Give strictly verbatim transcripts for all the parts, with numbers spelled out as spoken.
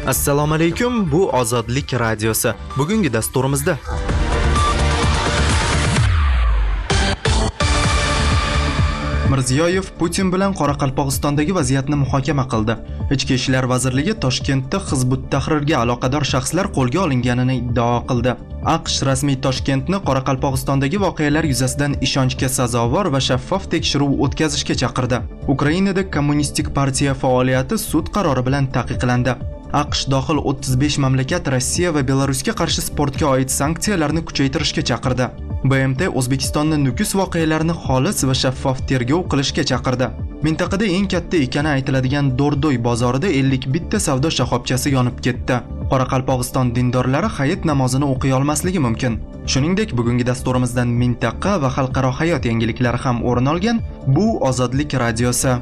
Assalomu alaykum, bu Ozodlik radiosi. Bugungi dasturimizda Mirziyoyev Putin bilan Qoraqalpog'istondagi vaziyatni muhokama qildi. Ichki ishlar vazirligi Toshkentda Hizbut Tahrirga aloqador shaxslar qo'lga olinganini iddao qildi. AQSh rasmiy Toshkentni Qoraqalpog'istondagi voqealar yuzasidan ishonchga sazovor va shaffof tekshiruv o'tkazishga chaqirdi. Ukrainada Kommunistik partiya faoliyati sud qarori bilan taqiqlandi. AQSh dohil o'ttiz besh mamlakat Rossiya va Belarusga qarshi sportga oid sanksiyalarni kuchaytirishga chaqirdi. B M T O'zbekistonni Nukus voqealarini xolis va shaffof tergov qilishga chaqirdi. Mintaqada eng katta ekani aytiladigan Dordoy bozorida ellik bitta savdo shoxobchasi yonib ketdi. Qoraqalpog'iston dindorlari hayit namozini o'qiy olmasligi mumkin. Shuningdek, bugungi dasturimizdan mintaqa va xalqaro hayot yangiliklari ham o'rin olgan. Bu Ozodlik radiosi.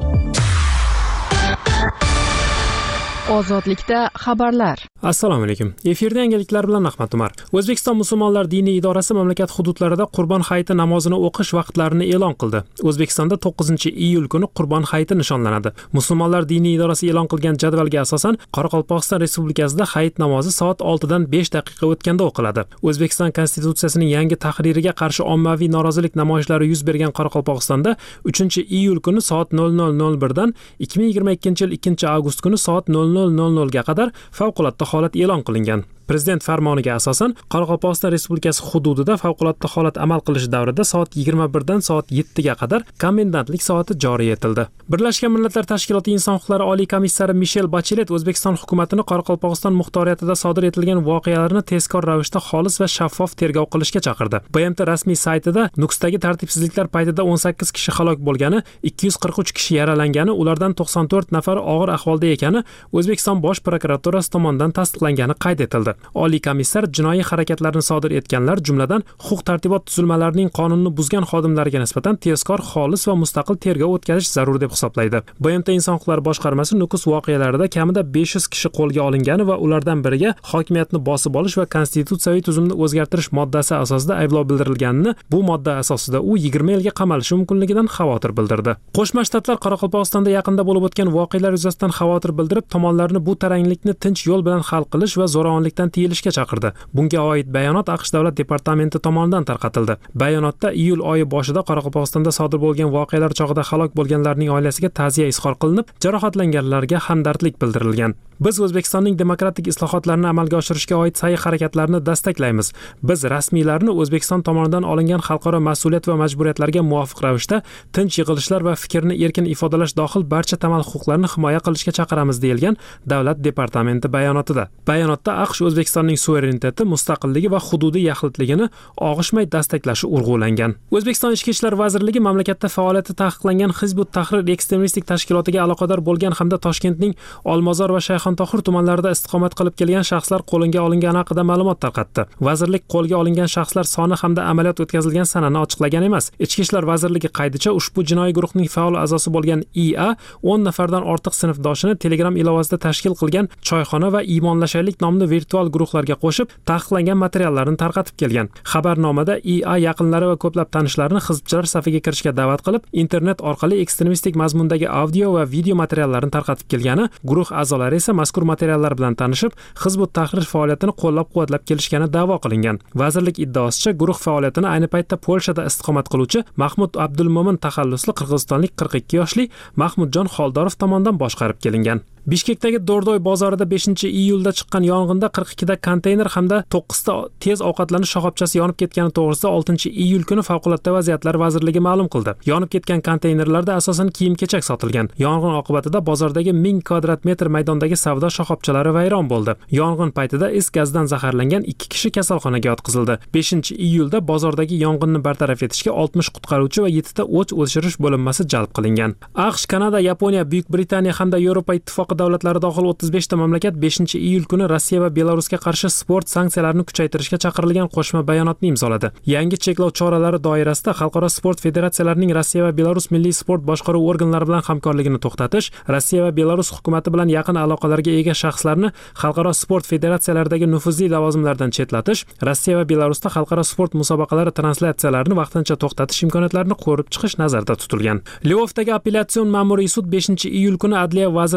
Ozodlikda xabarlar. Assalomu alaykum. Efirda yangiliklar bilan Ahmad Umar. O'zbekiston musulmonlar diniy idorasi mamlakat hududlarida Qurbon hayiti namozini o'qish vaqtlarini e'lon qildi. O'zbekistonda to'qqizinchi iyul kuni Qurbon hayiti nishonlanadi. Musulmonlar diniy idorasi e'lon qilgan jadvalga asosan Qoraqalpog'iston Respublikasida hayit namozi soat olti dan besh daqiqa o'tganda o'qiladi. O'zbekiston Konstitutsiyasining yangi tahririga qarshi ommaviy norozilik namoyishlari yuz bergan Qoraqalpog'istonda uchinchi iyul kuni soat nol nol nol bir dan ikki ming yigirma ikkinchi yil ikkinchi avgust kuni soat nol nol nol nol ga qadar favqulodda holat e'lon qilingan. Prezident farmoniga asosan Qoraqalpog'iston Respublikasi hududida favqulodda holat amal qilish davrida soat yigirma bir dan soat yetti ga qadar komendantlik soati joriy etildi. Birlashgan Millatlar Tashkiloti Inson huquqlari oliy komissari Michelle Bachelet O'zbekiston hukumatini Qoraqalpog'iston muxtoriyatida sodir etilgan voqealarni tezkor ravishda xolis va shaffof tergov qilishga chaqirdi. B M T rasmiy saytida Nukusdagi tartibsizliklar paytida o'n sakkiz kishi halok bo'lgani, ikki yuz qirq uch kishi yaralangani, ulardan to'qson to'rt nafar og'ir ahvolda ekani O'zbekiston Bosh prokuraturasi tomonidan tasdiqlangani qayd etildi. Oliy komissar jinoiy harakatlarni sodir etganlar, jumladan huquq-tartibot tuzilmalarining qonunni buzgan xodimlarga nisbatan tezkor, xolis va mustaqil tergov o'tkazish zarur deb hisoblaydi. B M T Inson huquqlari boshqarmasi Nukus voqealarida kamida besh yuz kishi qo'lga olingani va ulardan biriga hokimiyatni bosib olish va konstitutsiyaviy tuzumni o'zgartirish moddasi asosida ayblov bildirilganini, bu modda asosida u yigirma yilga qamalishi mumkinligidan xavotir bildirdi. Qo'shma Shtatlar Qoraqalpog'istonda yaqinda bo'lib o'tgan voqealar yuzasidan xavotir bildirib, tomonlarni bu taranglikni tinch yo'l bilan hal qilish va zo'ravonlikdan tiyilishga chaqirdi. Bunga oid bayonot AQSh Davlat departamenti tomonidan tarqatildi. Bayonotda iyul oyi boshida Qoraqalpog'istonda sodir bo'lgan voqealar chog'ida halok bo'lganlarning oilasiga ta'ziya izhor qilinib, jarohatlanganlarga hamdardlik bildirilgan. Biz O'zbekistonning demokratik islohotlarini amalga oshirishga oid sa'y-harakatlarini destaklaymiz. Biz rasmiylarni O'zbekiston tomonidan olingan xalqaro mas'uliyat va majburiyatlarga muvofiq ravishda tinch yig'ilishlar va fikrni erkin ifodalash dohil barcha tamal huquqlarni himoya qilishga chaqiramiz deyilgan Davlat departamenti bayonotida. Bayonotda AQSh O'zbekistonning suvereniteti, mustaqilligi va hududiy yaxlitligini og'ishmay dastaklashi urg'ulangan. O'zbekiston Ichki ishlar vazirligi mamlakatda faoliyati taqiqlangan Hizbut Tahrir ekstremistik tashkilotiga aloqador bo'lgan hamda Toshkentning Olmazor va Shayxontohur tumanlarida istiqomat qilib kelgan shaxslar qo'lga olingani haqida ma'lumot tarqatdi. Vazirlik qo'lga olingan shaxslar soni hamda amaliyot o'tkazilgan sanani ochiqlagan emas. Ichki ishlar vazirligi qaydicha ushbu jinoiy guruhning faol a'zosi bo'lgan I A o'n nafardan ortiq sinfdoshini Telegram ilovasida tashkil qilgan choyxona va iymonlashaylik nomli virtual guruhlarga qo'shib taqiqlangan materiallarni tarqatib kelgan. Xabarnomada I A yaqinlari va ko'plab tanishlarini hizbchilar safiga kirishga da'vat qilib, internet orqali ekstremistik mazmundagi audio va video materiallarni tarqatib kelgani, guruh a'zolari esa mazkur materiallar bilan tanishib, Hizbut Tahrir faoliyatini qo'llab-quvvatlab kelishgani da'vo qilingan. Vazirlik iddaosicha, guruh faoliyatini ayni paytda Polshada istiqomat qiluvchi Mahmud Abdulmo'min taxallusli qirg'izistonlik qirq ikki yoshli Mahmudjon Xoldorov tomonidan boshqarib kelingan. Bishkekdagi Dordoy bozorida beshinchi iyulda chiqqan yong'inda qirq ikkita konteyner hamda to'qqizta tez ovqatlanish shoxobchasi yonib ketgani to'g'risida oltinchi iyul kuni Favqulodda vaziyatlar vazirligi ma'lum qildi. Yonib ketgan konteynerlarda asosan kiyim-kechak sotilgan. Yong'in oqibatida bozordagi ming kvadrat metr maydondagi savdo shoxobchalari vayron bo'ldi. Yong'in paytida is gazdan zaharlangan ikki kishi kasalxonaga yotqizildi. beshinchi iyulda bozordagi yong'inni bartaraf etishga oltmish qutqaruvchi va yettita o't o'chirish bo'linmasi jalb qilingan. AQSh, Kanada, Yaponiya, Buyuk Britaniya hamda Yevropa ittifoqi davlatlari dohil o'ttiz besh ta mamlakat beshinchi iyul kuni Rossiya va Belarusga qarshi sport sanksiyalarini kuchaytirishga chaqirilgan qo'shma bayonotni imzoladi. Yangi cheklov choralari doirasida xalqaro sport federatsiyalarining Rossiya va Belarus milliy sport boshqaruv organlari bilan hamkorligini to'xtatish, Rossiya va Belarus hukumati bilan yaqin aloqalarga ega shaxslarni xalqaro sport federatsiyalaridagi nufuzli lavozimlardan chetlatish, Rossiya va Belarusda xalqaro sport musobaqalari translyatsiyalarini vaqtincha to'xtatish imkoniyatlarini ko'rib chiqish nazarda tutilgan. Lvovdagi appellatsion ma'muriy sud beshinchi iyul kuni Adliya vazirligi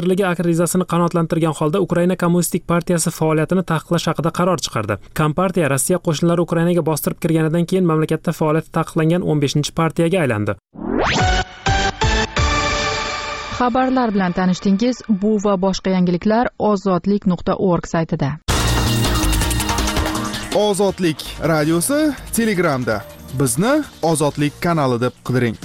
arizasini qanoatlantirgan holda Ukraina Kommunistik partiyasi faoliyatini taqiqlash haqida qaror chiqardi. Kompartiya Rossiya qo'shinlari Ukrainaga bostirib kirganidan keyin mamlakatda faoliyati taqiqlangan o'n beshinchi partiyaga aylandi. Xabarlar bilan tanishdingiz. Bu va boshqa yangiliklar ozodlik nuqta org saytida. Ozodlik radiosi Telegramda. Bizni Ozodlik kanali deb qidiring.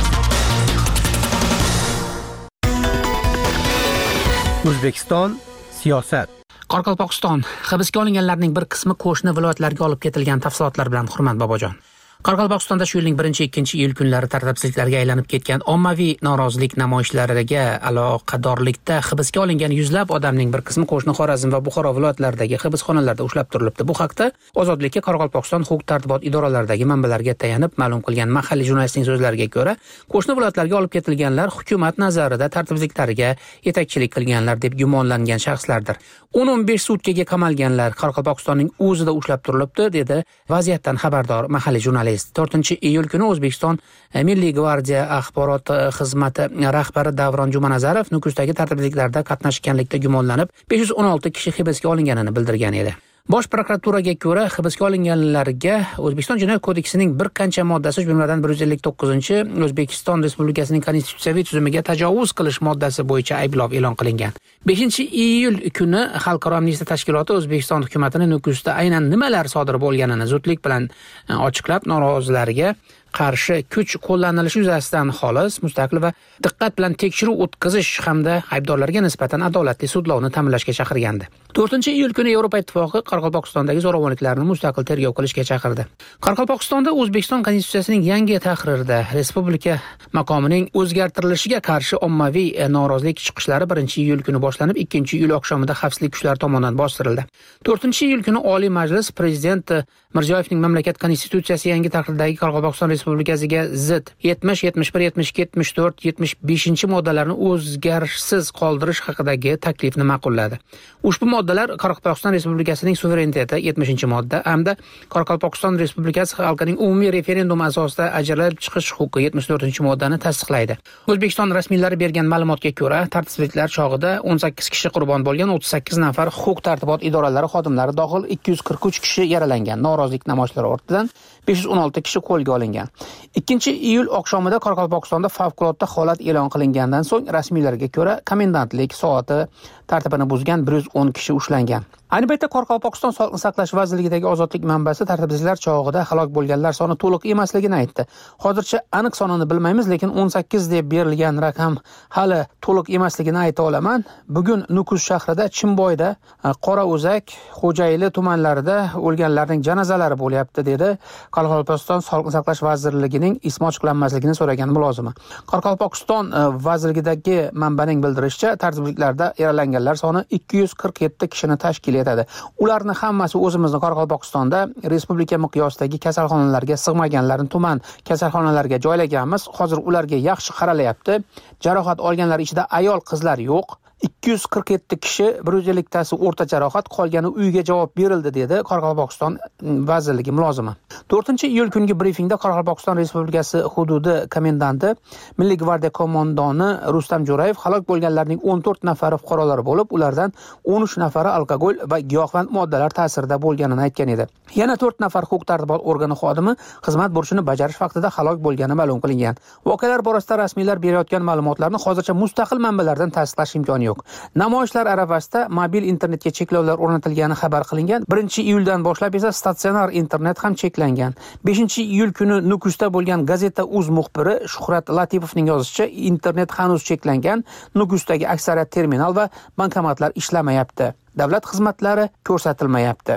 O'zbekiston siyosat. Qoraqalpog'iston hibsga olinganlarning bir qismi qo'shni viloyatlarga olib ketilgan tafsilotlar bilan Hurmat Bobojon. Qoraqalpog'istonda shu yilning birinchi ikkinchi iyul kunlari tartibsizliklarga aylanib ketgan ommaviy norozilik namoyishlariga aloqadorlikda hibsga olingan yuzlab odamning bir qismi qo'shni Xorazm va Buxoro viloyatlaridagi hibsxonalarda ushlab turilibdi. Bu haqda Ozodlikka Qoraqalpog'iston huquq-tartibot idoralaridagi manbalarga tayanib ma'lum qilgan mahalliy jurnalistning so'zlariga ko'ra, qo'shni viloyatlarga olib ketilganlar hukumat nazarida tartibsizliklarga yetakchilik qilganlar deb gumonlangan shaxslardir. o'n o'n besh sutkaga qamalganlar Qoraqalpog'istonning o'zida ushlab turilibdi, dedi vaziyatdan xabardor mahalliy jurnalist. to'rtinchi iyul kuni O'zbekiston Milliy gvardiya axborot xizmati rahbari Davron Jumanazarov Nukusdagi tartibsizliklarda qatnashganlikda gumonlanib besh yuz o'n olti kishi hibsga olinganini bildirgan edi. Bosh prokuraturaga ko'ra, hibsga olinganlarga O'zbekiston Jinoyat kodeksining bir qancha moddasi, jumladan bir yuz ellik to'qqizinchi O'zbekiston Respublikasining konstitutsiyaviy tuzumiga tajovuz qilish moddasi bo'yicha ayblov e'lon qilingan. beshinchi iyul kuni Xalqaro amnistiya tashkiloti O'zbekiston hukumatini Nukusda aynan nimalar sodir bo'lganini zudlik bilan ochiqlab, norozilarga qarshi kuch qo'llanilishi yuzasidan xolis, mustaqil va diqqat bilan tekshiruv o'tkazish hamda aybdorlarga nisbatan adolatli sudlovni ta'minlashga chaqirgandi. to'rtinchi iyul kuni Yevropa Ittifoqi Qoraqalpog'istondagi zo'ravonliklarni mustaqil tergov qilishga chaqirdi. Qoraqalpog'istonda O'zbekiston konstitutsiyasining yangi tahririda respublika maqomining o'zgartirilishiga qarshi ommaviy norozilik chiqishlari birinchi iyul kuni boshlanib, ikkinchi iyul oqshomida xavfsizlik kuchlari tomonidan bostirildi. to'rtinchi iyul kuni Oliy Majlis Prezident Mirziyoyevning mamlakat konstitutsiyasi yangi tahrirdagi Qoraqalpog'iston Respublikasiga zid yetmish, yetmish bir, yetmish ikki, yetmish to'rt, yetmish beshinchi moddalarni o'zgarishsiz qoldirish haqidagi taklifni ma'qulladi. Ushbu moddalar Qoraqalpog'iston Respublikasining suvereniteti yetmishinchi modda hamda Qoraqalpog'iston Respublikasi xalqining umumiy referendumi asosida ajralib chiqish huquqi yetmish to'rtinchi moddani tasdiqlaydi. O'zbekiston rasmiylari bergan ma'lumotga ko'ra, tartibsizliklar chog'ida o'n sakkiz kishi qurbon bo'lgan, o'ttiz sakkiz nafar huquq-tartibot idoralari xodimlari dohil ikki yuz qirq uch kishi yaralangan. Norozilik namoyishlari ortidan besh yuz o'n olti kishi qo'lga olingan. ikkinchi iyul oqshomida Qoraqalpog'istonda favqulodda holat e'lon qilingandan so'ng rasmiylarga ko'ra komendantlik soati tartibini buzgan bir yuz o'n kishi ushlangan. Ayni paytda Qoraqalpog'iston Sog'liqni saqlash vazirligidagi ozodlik manbasi tartibsizliklar chog'ida halok bo'lganlar soni to'liq emasligini aytdi. Hozircha aniq sonini bilmaymiz, lekin o'n sakkiz deb berilgan raqam hali to'liq emasligini ayta olaman. Bugun Nukus shahrida, Chimboyda, Qorao'zak, Xo'jayli tumanlarida o'lganlarning janozalari bo'lyapti, dedi Qoraqalpog'iston Sog'liqni saqlash vazirligining ismi ochiqlanmasligini so'ragan mulozimi. Qoraqalpog'iston vazirligidagi manbaning bildirishicha, tartibsizliklarda yaralanganlar soni ikki yuz qirq yetti kishini tashkil etadi. Ularni hammasi o'zimizning Qoraqalpog'istonda respublika miqyosidagi kasalxonalarga sig'maganlarni tuman kasalxonalarga joylaganmiz. Hozir ularga yaxshi qaralyapti. Jarohat olganlar ichida ayol, qizlar yo'q. ikki yuz qirq yetti kishi, bir yuz elliktasi o'rta jarohat, qolgani uyga javob berildi, dedi Qoraqalpog'iston vazirligi mulozimi. to'rtinchi iyul kungi brifingda Qoraqalpog'iston Respublikasi hududi komendanti, Milliy gvardiya qo'mondoni Rustam Jo'rayev halok bo'lganlarning o'n to'rt nafari fuqarolar bo'lib, ulardan o'n uch nafari alkogol va giyohvand moddalar ta'sirida bo'lganini aytgan edi. Yana to'rt nafar huquq-tartibot organi xodimi xizmat burchini bajarish vaqtida halok bo'lgani ma'lum qilingan. Voqealar borasida rasmiylar berayotgan ma'lumotlarni hozircha mustaqil manbalardan tasdiqlash imkoni yo'q. Namoyishlar arafasida mobil internetga cheklovlar o'rnatilgani xabar qilingan. birinchi iyuldan boshlab esa statsionar internet ham cheklangan. beshinchi iyul kuni Nukusda bo'lgan Gazeta uz muxbiri Shuhrat Latipovning yozishicha, internet hanuz cheklangan. Nukusdagi aksariyat terminal va bankomatlar ishlamayapti. Davlat xizmatlari ko'rsatilmayapti.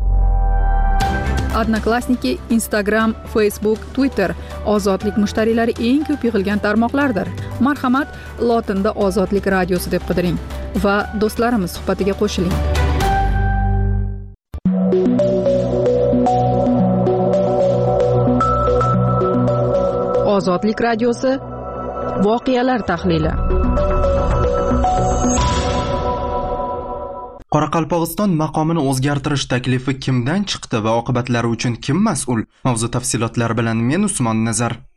Odnoklassniki, Instagram, Facebook, Twitter ozodlik mushtariylari eng ko'p yig'ilgan tarmoqlardir. Marhamat, lotinda Ozodlik radiosi deb qidiring va do'stlarimiz suhbatiga qo'shiling. Ozodlik radiosi voqealar tahlili. Qoraqalpog'iston maqomini o'zgartirish taklifi kimdan chiqdi va oqibatlari uchun kim mas'ul? Mavzu tafsilotlari bilan men Usmon Nazar.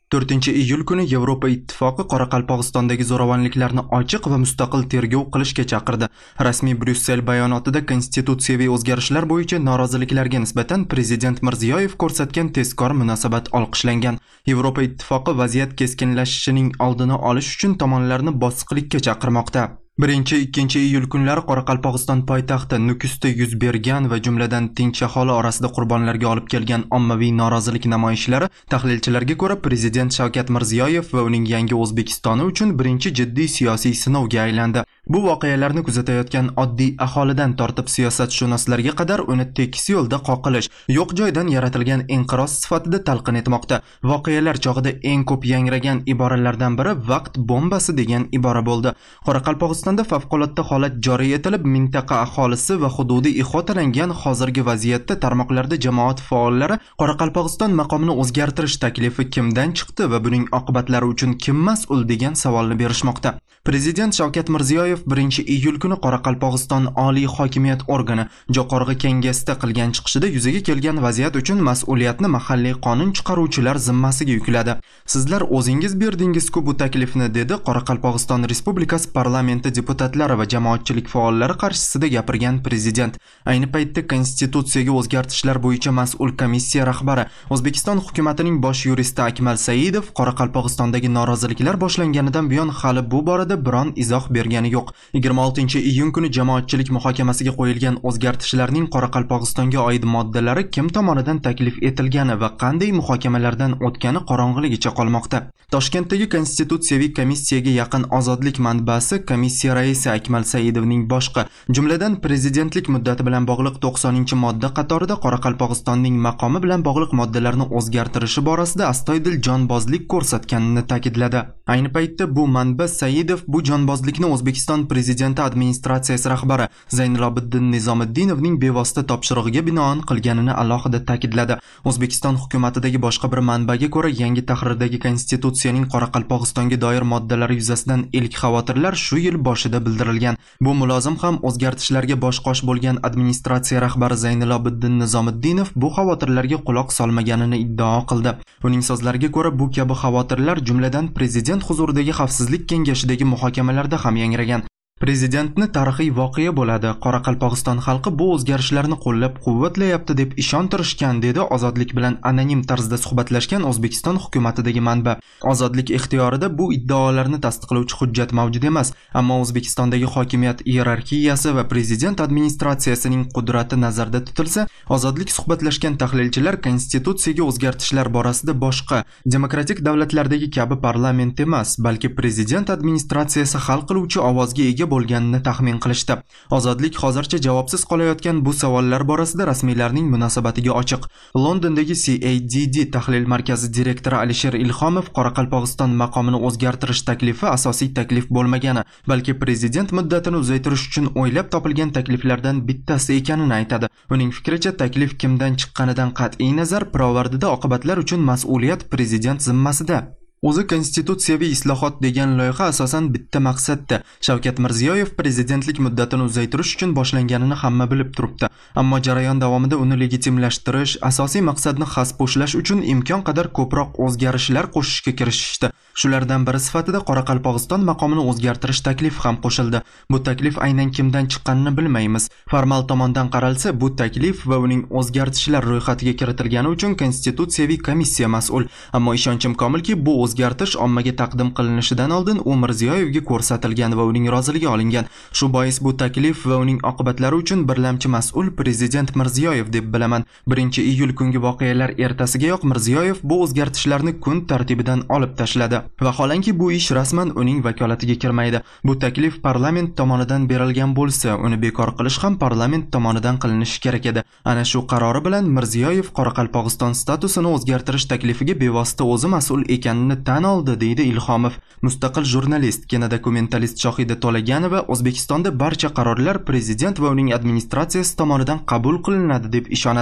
to'rtinchi iyul kuni Yevropa Ittifoqi Qoraqalpog'istondagi zo'ravonliklarni ochiq va mustaqil tergov qilishga chaqirdi. Rasmiy Bryussel bayonotida konstitutsiyaviy o'zgarishlar bo'yicha noroziliklarga nisbatan prezident Mirziyoyev ko'rsatgan tezkor munosabat olqishlangan. Yevropa Ittifoqi vaziyat keskinlashishining oldini olish uchun tomonlarni bosiqlikka chaqirmoqda. birinchi ikkinchi iyul kunlari Qoraqalpog'iston poytaxti Nukusda yuz bergan va jumladan tinch aholi orasida qurbonlarga olib kelgan ommaviy norozilik namoyishlari tahlilchilarga ko'ra prezident Shavkat Mirziyoyev va uning yangi O'zbekistoni uchun birinchi jiddiy siyosiy sinovga aylandi. Bu voqealarni kuzatayotgan oddiy aholidan tortib siyosatshunoslarga qadar uni tekis yo'lda qoqilish, yo'q joydan yaratilgan inqiroz sifatida talqin etmoqda. Voqealar chog'ida eng ko'p yangragan iboralardan biri vaqt bombasi degan ibora bo'ldi. Qoraqalpog'istonda favqulodda holat joriy etilib, mintaqa aholisi va hududiy ihotalangan hozirgi vaziyatda tarmoqlarda jamoat faollari Qoraqalpog'iston maqomini o'zgartirish taklifi kimdan chiqdi va buning oqibatlari uchun kim mas'ul degan savolni berishmoqda. Prezident Shavkat Mirziyoyev birinchi iyul kuni Qoraqalpog'iston Oliy hokimiyat organi Jo'qorg'i Kengesda qilgan chiqishida yuzaga kelgan vaziyat uchun mas'uliyatni mahalliy qonun chiqaruvchilar zimmasiga yukladi. Sizlar o'zingiz berdingiz-ku bu taklifni, dedi Qoraqalpog'iston Respublikasi parlamenti deputatlari va jamoatchilik faollari qarshisida gapirgan prezident. Ayni paytda konstitutsiyaga o'zgartishlar bo'yicha mas'ul komissiya rahbari, O'zbekiston hukumatining bosh yuristi Akmal Saidov Qoraqalpog'istondagi noroziliklar boshlanganidan buyon hali bu borada biron izoh bergani yo'q. yigirma oltinchi iyun kuni jamoatchilik muhokamasiga qo'yilgan o'zgartishlarning Qoraqalpog'istonga oid moddalari kim tomonidan taklif etilgani va qanday muhokamalardan o'tgani qorong'iligicha qolmoqda. Toshkentdagi konstitutsiyaviy komissiyaga yaqin ozodlik manbasi komissiya raisi Akmal Saidovning boshqa, jumladan prezidentlik muddati bilan bog'liq to'qsoninchi modda qatorida Qoraqalpog'istonning maqomi bilan bog'liq moddalarni o'zgartirishi borasida astoydil jonbozlik ko'rsatganini ta'kidladi. Ayni paytda bu manba Saidov bu jonbozlikni O'zbekiston prezidenti administratsiyasi rahbari Zaynilobiddin Nizomiddinovning bevosita topshirig'iga binoan qilganini alohida ta'kidladi. O'zbekiston hukumatidagi boshqa bir manbaga ko'ra, yangi tahrirdagi konstitutsiyaning Qoraqalpog'istonga doir moddalari yuzasidan ilk xavotirlar shu yil boshida bildirilgan. Bu mulozim ham o'zgartishlarga bosh-qosh bo'lgan administratsiya rahbari Zaynilobiddin Nizomiddinov bu xavotirlarga quloq solmaganini iddao qildi. Uning so'zlariga ko'ra, bu kabi xavotirlar jumladan prezident huzuridagi xavfsizlik kengashidagi muhokamalarda ham yangragan. Prezidentni tarixiy voqea bo'ladi. Qoraqalpog'iston xalqi bu o'zgarishlarni qo'llab-quvvatlayapti deb ishontirishgan, dedi Ozodlik bilan anonim tarzda suhbatlashgan O'zbekiston hukumatidagi manba. Ozodlik ixtiyorida bu iddaolarni tasdiqlovchi hujjat mavjud emas, ammo O'zbekistondagi hokimiyat iyerarxiyasi va prezident administratsiyasining qudrati nazarda tutilsa, Ozodlik suhbatlashgan tahlilchilar konstitutsiyaga o'zgartishlar borasida boshqa demokratik davlatlardagi kabi parlament emas, balki prezident administratsiyasi hal qiluvchi ovozga ega bo'lganini taxmin qilishdi. Ozodlik hozircha javobsiz qolayotgan bu savollar borasida rasmiylarning munosabatiga ochiq. Londondagi C A D D tahlil markazi direktori Alisher Ilhomov Qoraqalpog'iston maqomini o'zgartirish taklifi asosiy taklif bo'lmagani, balki prezident muddatini uzaytirish uchun o'ylab topilgan takliflardan bittasi ekanini aytadi. Uning fikricha, taklif kimdan chiqqanidan qat'iy nazar, pirovardida oqibatlar uchun mas'uliyat prezident zimmasida. O'zi konstitutsiyaviy islohot degan loyiha asosan bitta maqsadda. Shavkat Mirziyoyev prezidentlik muddatini uzaytirish uchun boshlanganini hamma bilib turibdi. Ammo jarayon davomida uni legitimlashtirish, asosiy maqsadni xaspo'shlash uchun imkon qadar ko'proq o'zgarishlar qo'shishga kirishishdi. Shulardan biri sifatida Qoraqalpog'iston maqomini o'zgartirish taklifi ham qo'shildi. Bu taklif aynan kimdan chiqqanini bilmaymiz. Formal tomondan qaralsa, bu taklif va uning o'zgartishlar ro'yxatiga kiritilgani uchun konstitutsiyaviy komissiya mas'ul. Ammo ishonchim komilki, bu o'zgartirish ommaga taqdim qilinishidan oldin u Mirziyoyevga ko'rsatilgan va uning roziligi olingan. Shu bois bu taklif va uning oqibatlari uchun birlamchi mas'ul prezident Mirziyoyev deb bilaman. birinchi iyul kungi voqealar ertasigayoq Mirziyoyev bu o'zgartishlarni kun tartibidan olib tashladi. Vaholanki bu ish rasman uning vakolatiga kirmaydi. Bu taklif parlament tomonidan berilgan bo'lsa, uni bekor qilish ham parlament tomonidan qilinishi kerak edi. Ana shu qarori bilan Mirziyoyev Qoraqalpog'iston statusini o'zgartirish taklifiga bevosita o'zi mas'ul ekanini tan oldi, deydi Ilhomov. Mustaqil jurnalist, kinodokumentalist Shohida To'laganova O'zbekistonda barcha qarorlar prezident va uning administratsiyasi tomonidan qabul qilinadi deb ishonadi.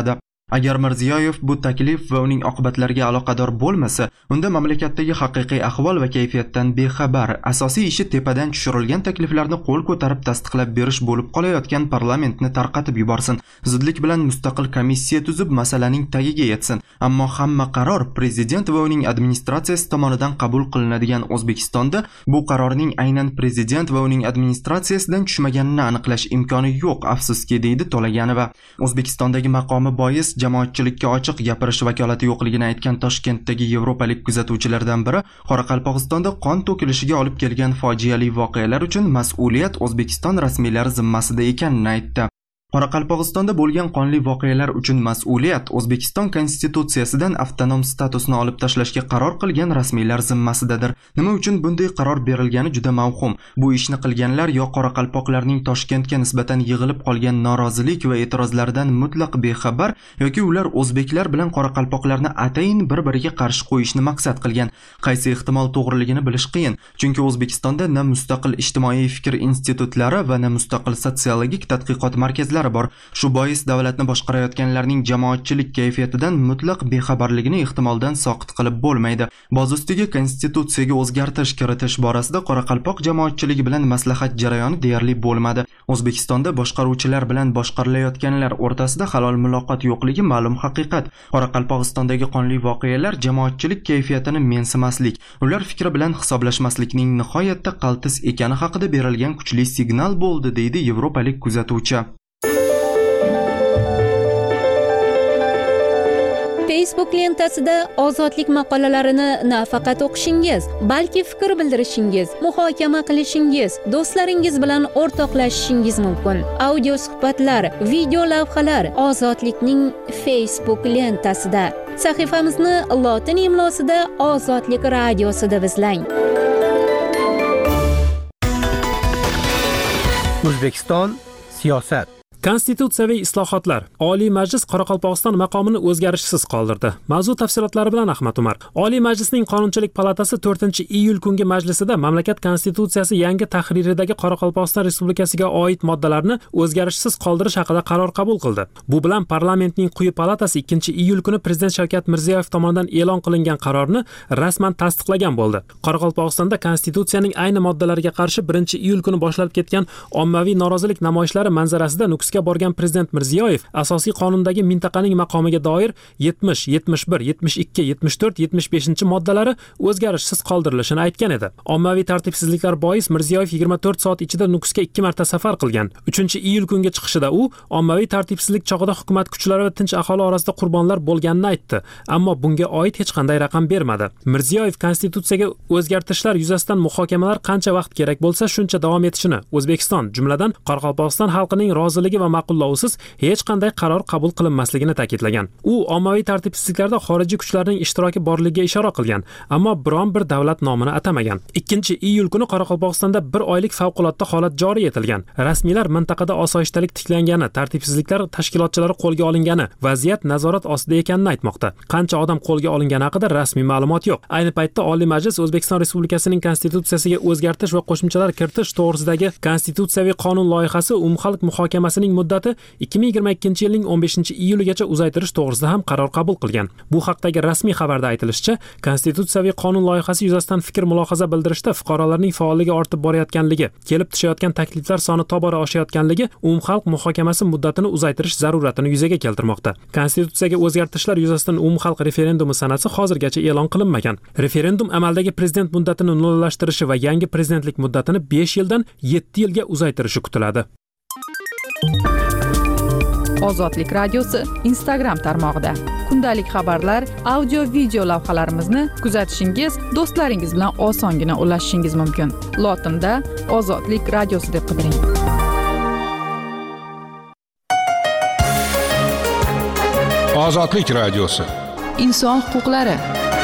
Agar Mirziyoyev bu taklif va uning oqibatlariga aloqador bo'lmasa, unda mamlakatdagi haqiqiy ahvol va kayfiyatdan bexabar, asosiy ishi tepadan tushirilgan takliflarni qo'l ko'tarib tasdiqlab berish bo'lib qolayotgan parlamentni tarqatib yuborsin. Zudlik bilan mustaqil komissiya tuzib masalaning tagiga yetsin. Ammo hamma qaror prezident va uning administratsiyasi tomonidan qabul qilinadigan O'zbekistonda bu qarorning aynan prezident va uning administratsiyasidan tushmaganini aniqlash imkoni yo'q, afsuski, deydi To'laganova. O'zbekistondagi maqomi bois jamoatchilikka ochiq gapirish vakolati yo'qligini aytgan Toshkentdagi yevropalik kuzatuvchilardan biri Qoraqalpog'istonda qon to'kilishiga olib kelgan fojiali voqealar uchun mas'uliyat O'zbekiston rasmiylari zimmasida ekanini aytdi. Qoraqalpog'istonda bo'lgan qonli voqealar uchun mas'uliyat O'zbekiston konstitutsiyasidan avtonom statusni olib tashlashga qaror qilgan rasmiylar zimmasidadir. Nima uchun bunday qaror berilgani juda mavhum. Bu ishni qilganlar yo qoraqalpoqlarning Toshkentga nisbatan yig'ilib qolgan norozilik va e'tirozlaridan mutlaq bexabar yoki ular o'zbeklar bilan qoraqalpoqlarni atayin bir-biriga qarshi qo'yishni maqsad qilgan. Qaysi ehtimol to'g'riligini bilish qiyin, chunki O'zbekistonda na mustaqil ijtimoiy fikr institutlari va na mustaqil sotsiologik tadqiqot markazlari bor. Shu bois davlatni boshqarayotganlarning jamoatchilik kayfiyatidan mutlaq bexabarligini ehtimoldan soqit qilib bo'lmaydi. Boz ustiga konstitutsiyaga o'zgartirish kiritish borasida Qoraqalpoq jamoatchiligi bilan maslahat jarayoni deyarli bo'lmadi. O'zbekistonda boshqaruvchilar bilan boshqarilayotganlar o'rtasida halol muloqot yo'qligi ma'lum haqiqat. Qoraqalpog'istondagi qonli voqealar jamoatchilik kayfiyatini mensimaslik, ular fikri bilan hisoblashmaslikning nihoyatda qaltis ekani haqida berilgan kuchli signal bo'ldi, deydi yevropalik kuzatuvchi. Facebook lentasida ozodlik maqolalarini nafaqat o'qishingiz, balki fikr bildirishingiz, muhokama qilishingiz, do'stlaringiz bilan o'rtoqlashishingiz mumkin. Audio suhbatlar, video lavhalar Ozodlikning Facebook lentasida. Sahifamizni lotin imlosida Ozodlik radiosi deb izlang. O'zbekiston siyosat. Konstitutsiyaviy islohotlar. Oliy Majlis Qoraqalpog'iston maqomini o'zgarishsiz qoldirdi. Mavzu tafsilotlari bilan Ahmad Umar. Oliy Majlisning Qonunchilik palatasi to'rtinchi iyul kungi majlisida mamlakat konstitutsiyasi yangi tahriridagi Qoraqalpog'iston Respublikasiga oid moddalarni o'zgarishsiz qoldirish haqida qaror qabul qildi. Bu bilan parlamentning quyi palatasi ikkinchi iyul kuni Prezident Shavkat Mirziyoyev tomonidan e'lon qilingan qarorni rasman tasdiqlagan bo'ldi. Qoraqalpog'istonda konstitutsiyaning ayni moddalariga qarshi birinchi iyul kuni boshlanib ketgan ommaviy norozilik namoyishlari manzarasida Nukusga borgan Prezident Mirziyoyev asosiy qonundagi mintaqaning maqomiga doir yetmish, yetmish bir, yetmish ikki, yetmish to'rt, yetmish beshinchi moddalari o'zgarishsiz qoldirilishini aytgan edi. Ommaviy tartibsizliklar bois Mirziyoyev yigirma to'rt soat ichida Nukusga ikki marta safar qilgan. uchinchi iyul kunga chiqishida u ommaviy tartibsizlik chog'ida hukumat kuchlari va tinch aholi orasida qurbonlar bo'lganini aytdi, ammo bunga oid hech qanday raqam bermadi. Mirziyoyev konstitutsiyaga o'zgartirishlar yuzasidan muhokamalar qancha vaqt kerak bo'lsa shuncha davom etishini, O'zbekiston, jumladan Qoraqalpog'iston xalqining roziligi va ma'qullovisiz hech qanday qaror qabul qilinmasligini ta'kidlagan. U ommaviy tartibsizliklarda xorijiy kuchlarning ishtiroki borligiga ishora qilgan, ammo biron bir davlat nomini atamagan. ikkinchi iyul kuni Qoraqalpog'istonda bir oylik favqulodda holat joriy etilgan. Rasmiylar mintaqada osoyishtalik tiklangani, tartibsizliklar tashkilotchilari qo'lga olingani, vaziyat nazorat ostida ekanini aytmoqda. Qancha odam qo'lga olingani haqida rasmiy ma'lumot yo'q. Ayni paytda Oliy Majlis O'zbekiston Respublikasining konstitutsiyasiga o'zgartirish va qo'shimchalar kiritish to'g'risidagi konstitutsiyaviy qonun loyihasi umumxalq muhokamasining muddati ikki ming yigirma ikkinchi yilning o'n beshinchi iyuligacha uzaytirish to'g'risida ham qaror qabul qilgan. Bu haqdagi rasmiy xabarda aytilishicha, konstitutsiyaviy qonun loyihasi yuzasidan fikr mulohaza bildirishda fuqarolarning faolligi ortib borayotganligi, kelib tushayotgan takliflar soni tobora oshayotganligi umumxalq muhokamasi muddatini uzaytirish zaruratini yuzaga keltirmoqda. Konstitutsiyaga o'zgartirishlar yuzasidan umumxalq referendumi sanasi hozirgacha e'lon qilinmagan. Referendum amaldagi prezident muddatini nollashtirishi va yangi prezidentlik muddatini besh yildan yetti yilga uzaytirishi kutiladi. Ozodlik radiosi Instagram tarmog'ida kundalik xabarlar, audio video lavhalarimizni kuzatishingiz, do'stlaringiz bilan osongina ulashishingiz mumkin. Lotinda Ozodlik radiosi deb qidiring. Ozodlik radiosi. Inson huquqlari.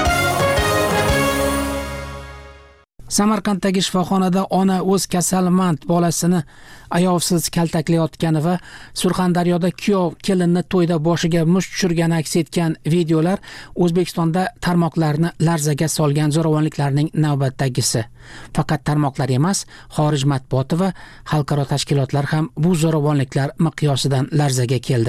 Samarqanddagi shifoxonada ona o'z kasalmand bolasini ayovsiz kaltaklayotgani va Surxondaryoda kuyov kelinni to'yda boshiga musht tushirgani aks etgan videolar O'zbekistonda tarmoqlarni larzaga solgan zo'ravonliklarning navbatdagisi. Faqat tarmoqlar emas, xorij matbuoti va xalqaro tashkilotlar ham bu zo'ravonliklar miqyosidan larzaga keldi.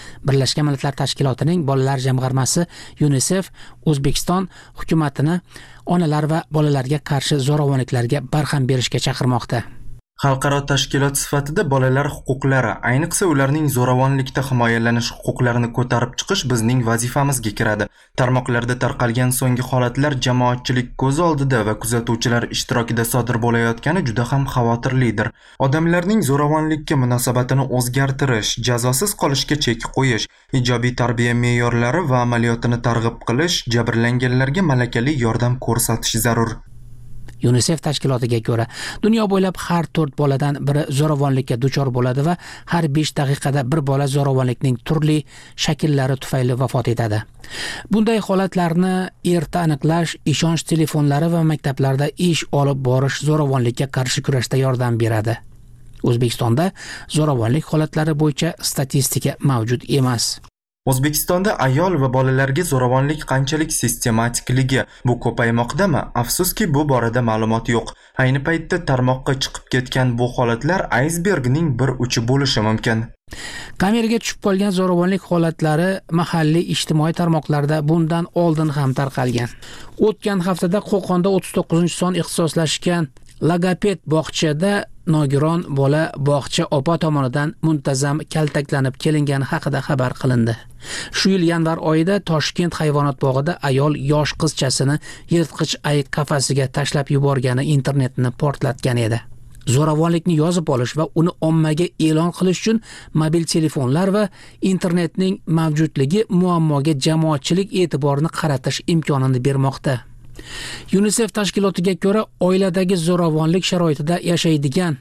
Birlashgan Millatlar Tashkilotining bolalar jamg'armasi UNICEF O'zbekiston hukumatini onalar va bolalarga qarshi zo'ravonliklarga barham berishga chaqirmoqda. Xalqaro tashkilot sifatida bolalar huquqlari, ayniqsa ularning zo'ravonlikda himoyalanish huquqlarini ko'tarib chiqish bizning vazifamizga kiradi. Tarmoqlarda tarqalgan so'nggi holatlar jamoatchilik ko'z oldida va kuzatuvchilar ishtirokida sodir bo'layotgani juda ham xavotirlidir. Odamlarning zo'ravonlikka munosabatini o'zgartirish, jazosiz qolishga chek qo'yish, ijobiy tarbiya me'yorlari va amaliyotini targ'ib qilish, jabrlanganlarga malakali yordam ko'rsatish zarur. UNICEF tashkilotiga ko'ra, dunyo bo'ylab har to'rt boladan biri zo'ravonlikka duchor bo'ladi va har besh daqiqada bir bola zo'ravonlikning turli shakllari tufayli vafot etadi. Bunday holatlarni erta aniqlash, ishonch telefonlari va maktablarda ish olib borish zo'ravonlikka qarshi kurashda yordam beradi. O'zbekistonda zo'ravonlik holatlari bo'yicha statistika mavjud emas. O'zbekistonda ayol va bolalarga zo'ravonlik qanchalik sistematikligi bu ko'paymoqdami? Afsuski bu borada ma'lumot yo'q. Ayni paytda tarmoqqa chiqib ketgan bu holatlar aysbergning bir uchi bo'lishi mumkin. Kameraga tushib qolgan zo'ravonlik holatlari mahalliy ijtimoiy tarmoqlarda bundan oldin ham tarqalgan. O'tgan haftada Qo'qonda o'ttiz to'qqizinchi son ixtisoslashgan logoped bog'chada nogiron bola bog'cha opa tomonidan muntazam kaltaklanib kelingani haqida xabar qilindi. Shu yil yanvar oyida Toshkent hayvonot bog'ida ayol yosh qizchasini yirtqich ayiq qafasiga tashlab yuborgani internetni portlatgan edi. Zo'ravonlikni yozib olish va uni ommaga e'lon qilish uchun mobil telefonlar va internetning mavjudligi muammoga jamoatchilik e'tiborini qaratish imkonini bermoqda. UNICEF tashkilotiga ko'ra, oiladagi zo'ravonlik sharoitida yashaydigan,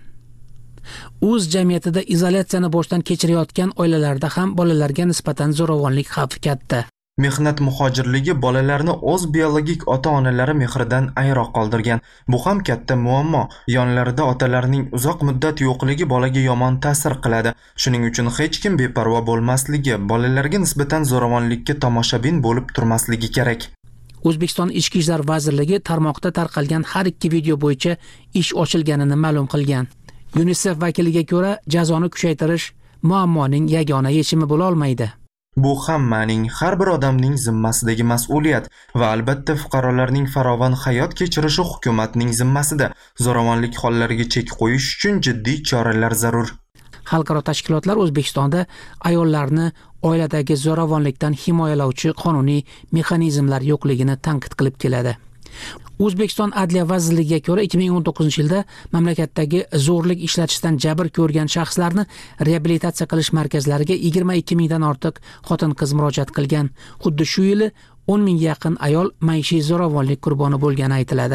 o'z jamiyatida izolyatsiyani boshdan kechirayotgan oilalarda ham bolalarga nisbatan zo'ravonlik xavfi katta. Mehnat muhojirligi bolalarni o'z biologik ota-onalari mehridan ayro qoldirgan. Bu ham katta muammo. Yonlarida otalarning uzoq muddat yo'qligi bolaga yomon ta'sir qiladi. Shuning uchun hech kim beparvo bo'lmasligi, bolalarga nisbatan zo'ravonlikka tomoshabin bo'lib turmasligi kerak. O'zbekiston Ichki ishlar vazirligi tarmoqda tarqalgan har ikki video bo'yicha ish ochilganini ma'lum qilgan. UNICEF vakiliga ko'ra, jazoni kuchaytirish muammoning yagona yechimi bo'la olmaydi. Bu hammaning, har bir odamning zimmasidagi mas'uliyat va albatta fuqarolarning farovon hayot kechirishi hukumatning zimmasida. Zo'ravonlik hollariga chek qo'yish uchun jiddiy choralar zarur. Xalqaro tashkilotlar O'zbekistonda ayollarni oiladagi zo'ravonlikdan himoyalovchi qonuniy mexanizmlar yo'qligini tanqid qilib keladi. O'zbekiston Adliya vazirligiga ko'ra, ikki ming o'n to'qqizinchi yilda mamlakatdagi zo'rlik ishlatishdan jabr ko'rgan shaxslarni reabilitatsiya qilish markazlariga yigirma ikki mingdan ortiq xotin-qiz murojaat qilgan. Xuddi shu yili o'n mingga yaqin ayol maishiy zo'ravonlik qurboni bo'lgani aytiladi.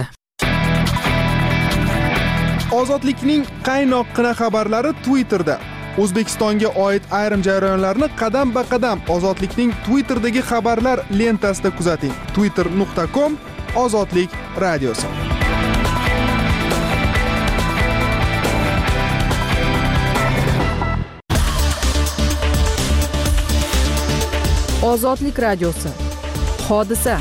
Ozodlikning qaynoqqina xabarlari Twitterda. O'zbekistonga oid ayrim jarayonlarni qadam-ba-qadam Ozodlikning Twitterdagi xabarlar lentasida kuzating. twitter nuqta com Ozodlik radiosi. Ozodlik radiosi. Hodisa.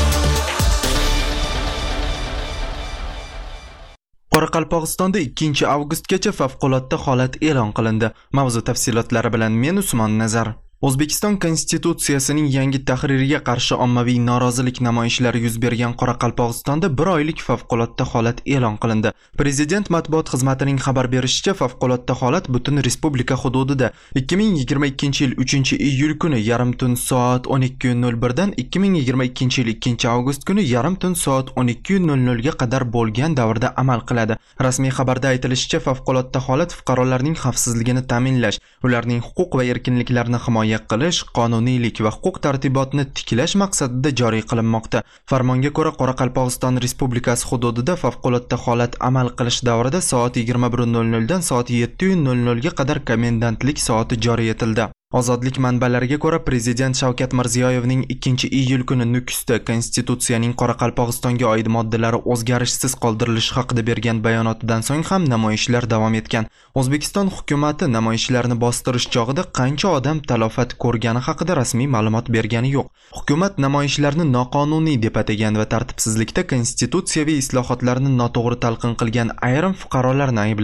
Qoraqalpog'istonda ikkinchi avgustgacha favqulodda holat e'lon qilindi. Mavzu tafsilotlari bilan men Usmon Nazar. O'zbekiston Konstitutsiyasining yangi tahririga qarshi ommaviy norozilik namoyishlari yuz bergan Qoraqalpog'istonda bir oylik favqulodda holat e'lon qilindi. Prezident matbuot xizmatining xabar berishicha, favqulodda holat butun respublika hududida ikki ming yigirma ikkinchi yil uchinchi iyul kuni yarim tun soat o'n ikki nol bir dan ikki ming yigirma ikkinchi yil ikkinchi avgust kuni yarim tun soat o'n ikki nol nol ga qadar bo'lgan davrda amal qiladi. Rasmiy xabarda aytilishicha, favqulodda holat fuqarolarning xavfsizligini ta'minlash, ularning huquq va erkinliklarini himoya qilish, qonuniylik va huquq tartibotni tiklash maqsadida joriy qilinmoqda. Farmonga ko'ra, Qoraqalpog'iston Respublikasi hududida favqulodda holat amal qilish davrida soat yigirma bir nol nol dan soat yetti nol nol ga qadar komendantlik soati joriy etildi. Ozodlik manbalariga ko'ra, Prezident Shavkat Mirziyoyevning ikkinchi iyul kuni Nukusda Konstitutsiyaning Qoraqalpog'istonga oid moddalari o'zgarishsiz qoldirilishi haqida bergan bayonotidan so'ng ham namoyishlar davom etgan. O'zbekiston hukumatı namoyishlarni bostirish chog'ida qancha odam talofat ko'rgani haqida rasmiy ma'lumot bergani yo'q. Hukumat namoyishlarni noqonuniy deb atagan va tartibsizlikda konstitutsiyaviy islohotlarni noto'g'ri talqin qilgan ayrim fuqarolarni ayblagan.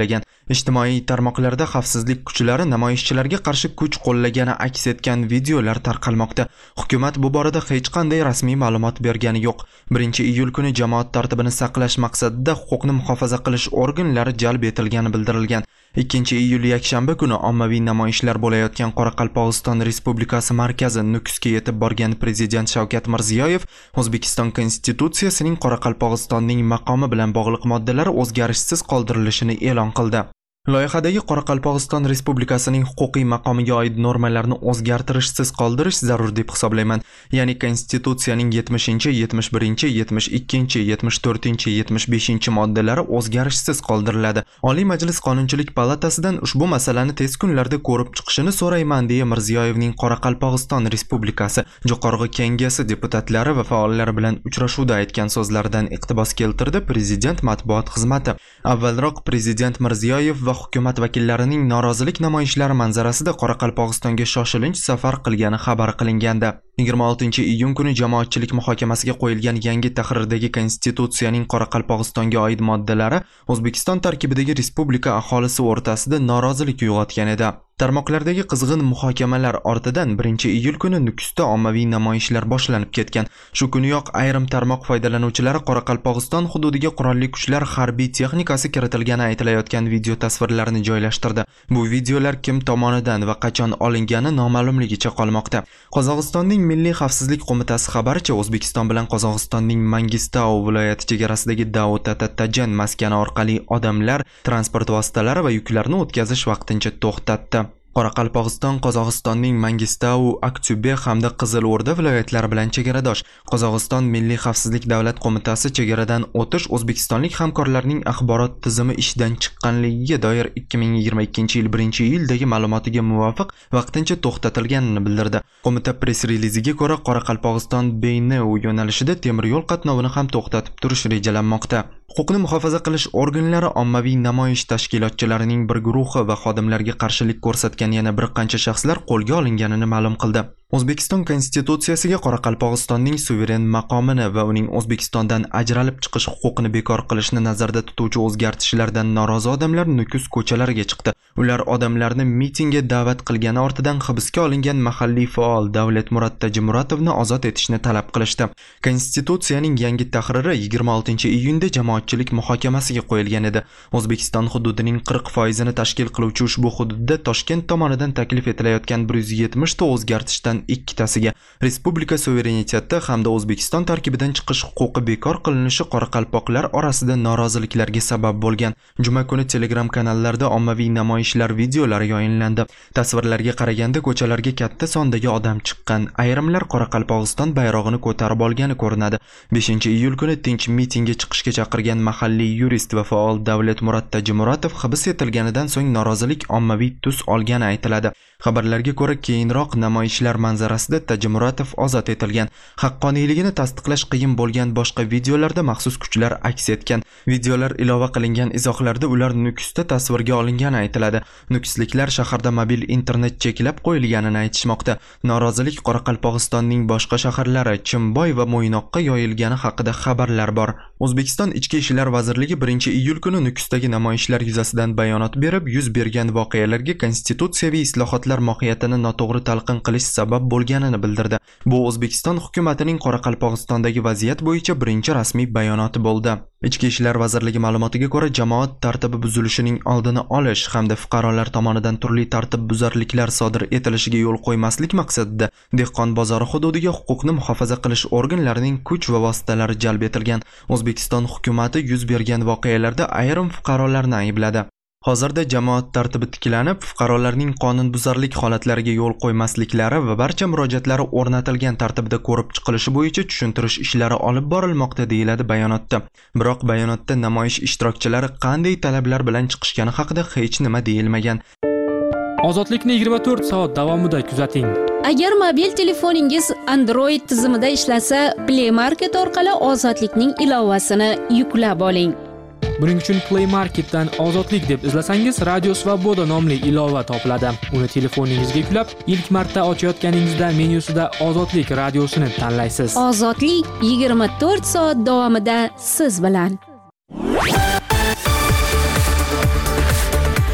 Ijtimoiy tarmoqlarda xavfsizlik kuchlari namoyishchilarga qarshi kuch qo'llagani aks etgan videolar tarqalmoqda. Hukumat bu borada hech qanday rasmiy ma'lumot bergani yo'q. birinchi iyul kuni jamoat tartibini saqlash maqsadida huquqni muhofaza qilish organlari jalb etilgani bildirilgan. ikkinchi iyul yakshanba kuni ommaviy namoyishlar bo'layotgan Qoraqalpog'iston Respublikasi markazi Nukusga yetib borgan prezident Shavkat Mirziyoyev O'zbekiston Konstitutsiyasining Qoraqalpog'istonning maqomi bilan bog'liq moddalari o'zgarishsiz qoldirilishini e'lon qildi. Loyihadagi Qoraqalpog'iston Respublikasining huquqiy maqomiga oid normalarni o'zgartirishsiz qoldirish zarur deb hisoblayman. Ya'ni Konstitutsiyaning yetmishinchi, yetmish birinchi, yetmish ikkinchi, yetmish to'rtinchi, yetmish beshinchi moddalari o'zgarishsiz qoldiriladi. Oliy Majlis Qonunchilik palatasidan ushbu masalani tez kunlarda ko'rib chiqishini so'rayman deya Mirziyoyevning Qoraqalpog'iston Respublikasi Jo'qorg'i Kengashi deputatlari va faollari bilan uchrashuvda aytgan so'zlaridan iqtibos keltirdi Prezident matbuot xizmati. Avvalroq Prezident Mirziyoyev va hukumat vakillarining norozilik namoyishlari manzarasida Qoraqalpog'istonga shoshilinch safar qilgani xabar qilingandi. yigirma oltinchi iyun kuni jamoatchilik muhokamasiga qo'yilgan yangi tahrirdagi Konstitutsiyaning Qoraqalpog'istonga oid moddalari O'zbekiston tarkibidagi respublika aholisi o'rtasida norozilik uyg'otgan edi. Tarmoqlardagi qizg'in muhokamalar ortidan birinchi iyul kuni Nukusda ommaviy namoyishlar boshlanib ketgan. Shu kuniyoq ayrim tarmoq foydalanuvchilari Qoraqalpog'iston hududiga qurolli kuchlar harbiy texnikasi kiritilgani aytilayotgan video tasvirlarini joylashtirdi. Bu videolar kim tomonidan va qachon olingani noma'lumligicha qolmoqda. Qozog'istonning Milliy xavfsizlik qo'mitasi xabaricha O'zbekiston bilan Qozog'istonning Mangistau viloyati chegarasidagi Davut-Tatajan maskani orqali odamlar, transport vositalari va yuklarni o'tkazish vaqtincha to'xtatdi. Qoraqalpog'iston Qozog'istonning Mangistau, Aktube hamda Qizilo'rda viloyatlari bilan chegaradosh. Qozog'iston Milliy xavfsizlik davlat qo'mitasi chegaradan o'tish o'zbekistonlik hamkorlarning axborot tizimi ishdan chiqqanligiga doir ikki ming yigirma ikkinchi yil birinchi iyuldagi ma'lumotiga muvofiq vaqtincha to'xtatilganini bildirdi. Qo'mita press-reliziga ko'ra Qoraqalpog'iston Beyneu yo'nalishida temir yo'l qatnovini ham to'xtatib turish rejalanmoqda. Huquqni muhofaza qilish organlari ommaviy namoyish tashkilotchilarining bir guruhi va xodimlarga qarshilik ko'rsatgan yana bir qancha shaxslar qo'lga olinganini ma'lum qildi. O'zbekiston Konstitutsiyasiga Qoraqalpog'istonning suveren maqomini va uning O'zbekistondan ajralib chiqish huquqini bekor qilishni nazarda tutuvchi o'zgartishlardan norozi odamlar Nukus ko'chalariga chiqdi. Ular odamlarni mitingga da'vat qilgani ortidan hibsga olingan mahalliy faol Davletmurod Tajimuratovni ozod etishni talab qilishdi. Konstitutsiyaning yangi tahriri yigirma oltinchi iyunda jamoatchilik muhokamasiga qo'yilgan edi. O'zbekiston hududining qirq foizini tashkil qiluvchi ushbu hududda Toshkent tomonidan taklif etilayotgan bir yuz yetmish ta o'zgartishdan ikkitasiga respublika suvereniteti hamda O'zbekiston tarkibidan chiqish huquqi bekor qilinishi qoraqalpoqlar orasida noroziliklarga sabab bo'lgan. Juma kuni Telegram kanallarda ommaviy namoyishlar videolari yayınlandi. Tasvirlarga qaraganda ko'chalarga katta sondagi odam chiqqan. Ayrimlar Qoraqalpog'iston bayrog'ini ko'tarib olgani ko'rinadi. beshinchi iyul kuni tinch mitingga chiqishga chaqirgan mahalliy yurist va faol Davletmurod Tajimuratov hibs etilganidan so'ng norozilik ommaviy tus olgani aytiladi. Xabarlarga ko'ra keyinroq namoyishlar manzarasida Tajimuratov ozod etilgan. Haqqoniyligini tasdiqlash qiyin bo'lgan boshqa videolarda maxsus kuchlar aks etgan. Videolar ilova qilingan izohlarda ular Nukusda tasvirga olingani aytiladi. Nukusliklar shaharda mobil internet cheklab qo'yilganini aytishmoqda. Norozilik Qoraqalpog'istonning boshqa shaharlari Chimboy va Mo'ynoqqa yoyilgani haqida xabarlar bor. O'zbekiston Ichki ishlar vazirligi birinchi iyul kuni Nukusdagi namoyishlar yuzasidan bayonot berib, yuz bergan voqealarga konstitutsiyaviy islohotlar mohiyatini noto'g'ri talqin qilish sabab bo'lganini bildirdi. Bu O'zbekiston hukumatining Qoraqalpog'istondagi vaziyat bo'yicha birinchi rasmiy bayonoti bo'ldi. Ichki ishlar vazirligi ma'lumotiga ko'ra, jamoat tartibi buzilishining oldini olish hamda fuqarolar tomonidan turli tartib buzarliklar sodir etilishiga yo'l qo'ymaslik maqsadida dehqon bozori hududiga huquqni muhofaza qilish organlarining kuch va vositalari jalb etilgan. O'zbekiston hukumati yuz bergan voqealarda ayrim fuqarolarni aybladi. Hozirda jamoat tartibi tiklanib, fuqarolarning qonunbuzarlik holatlariga yo'l qo'ymasliklari va barcha murojaatlari o'rnatilgan tartibda ko'rib chiqilishi bo'yicha tushuntirish ishlari olib borilmoqda deyiladi bayonotda. Biroq bayonotda namoyish ishtirokchilari qanday talablar bilan chiqishgani haqida hech nima deyilmagan. Ozodlikni yigirma to'rt soat davomida kuzating. Agar mobil telefoningiz Android tizimida ishlasa, Play Market orqali Ozodlikning ilovasini yuklab oling. Buning uchun Play Marketdan Ozodlik deb izlasangiz, Radio Svoboda nomli ilova topiladi. Uni telefoningizga yuklab, ilk marta ochayotganingizda menyusida Ozodlik radiosini tanlaysiz. Ozodlik yigirma to'rt soat davomida siz bilan.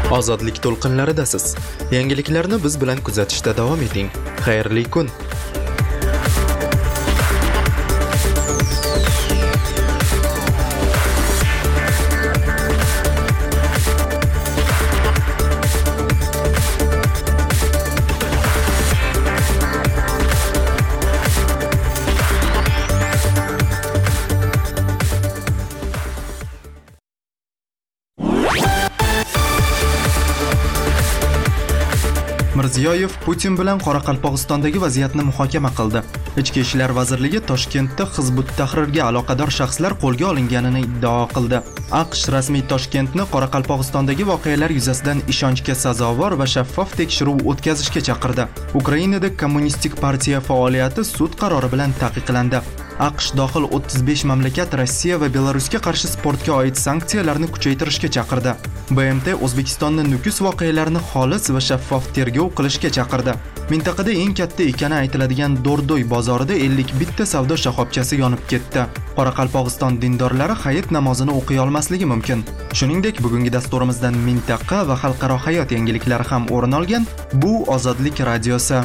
Ozodlik to'lqinlaridasiz. Yangiliklarni biz bilan kuzatishda davom eting. Xayrli kun. Mirziyoyev Putin bilan Qoraqalpog'istondagi vaziyatni muhokama qildi. Ichki ishlar vazirligi Toshkentda Hizbut Tahrirga aloqador shaxslar qo'lga olinganini iddao qildi. AQSh rasmiy Toshkentni Qoraqalpog'istondagi voqealar yuzasidan ishonchga sazovor va shaffof tekshiruv o'tkazishga chaqirdi. Ukrainada Kommunistik partiya faoliyati sud qarori bilan taqiqlandi. AQSh dohil o'ttiz besh mamlakat Rossiya va Belarusga qarshi sportga oid sanksiyalarni kuchaytirishga chaqirdi. B M T O'zbekistonni Nukus voqealarini xolis va shaffof tergov qilishga chaqirdi. Mintaqada eng katta ekani aytiladigan Dordoy bozorida ellik bitta savdo shoxobchasi yonib ketdi. Qoraqalpog'iston dindorlari hayit namozini o'qiy olmasligi mumkin. Shuningdek, bugungi dasturimizdan mintaqa va xalqaro hayot yangiliklari ham o'rin olgan. Bu Ozodlik radiosi.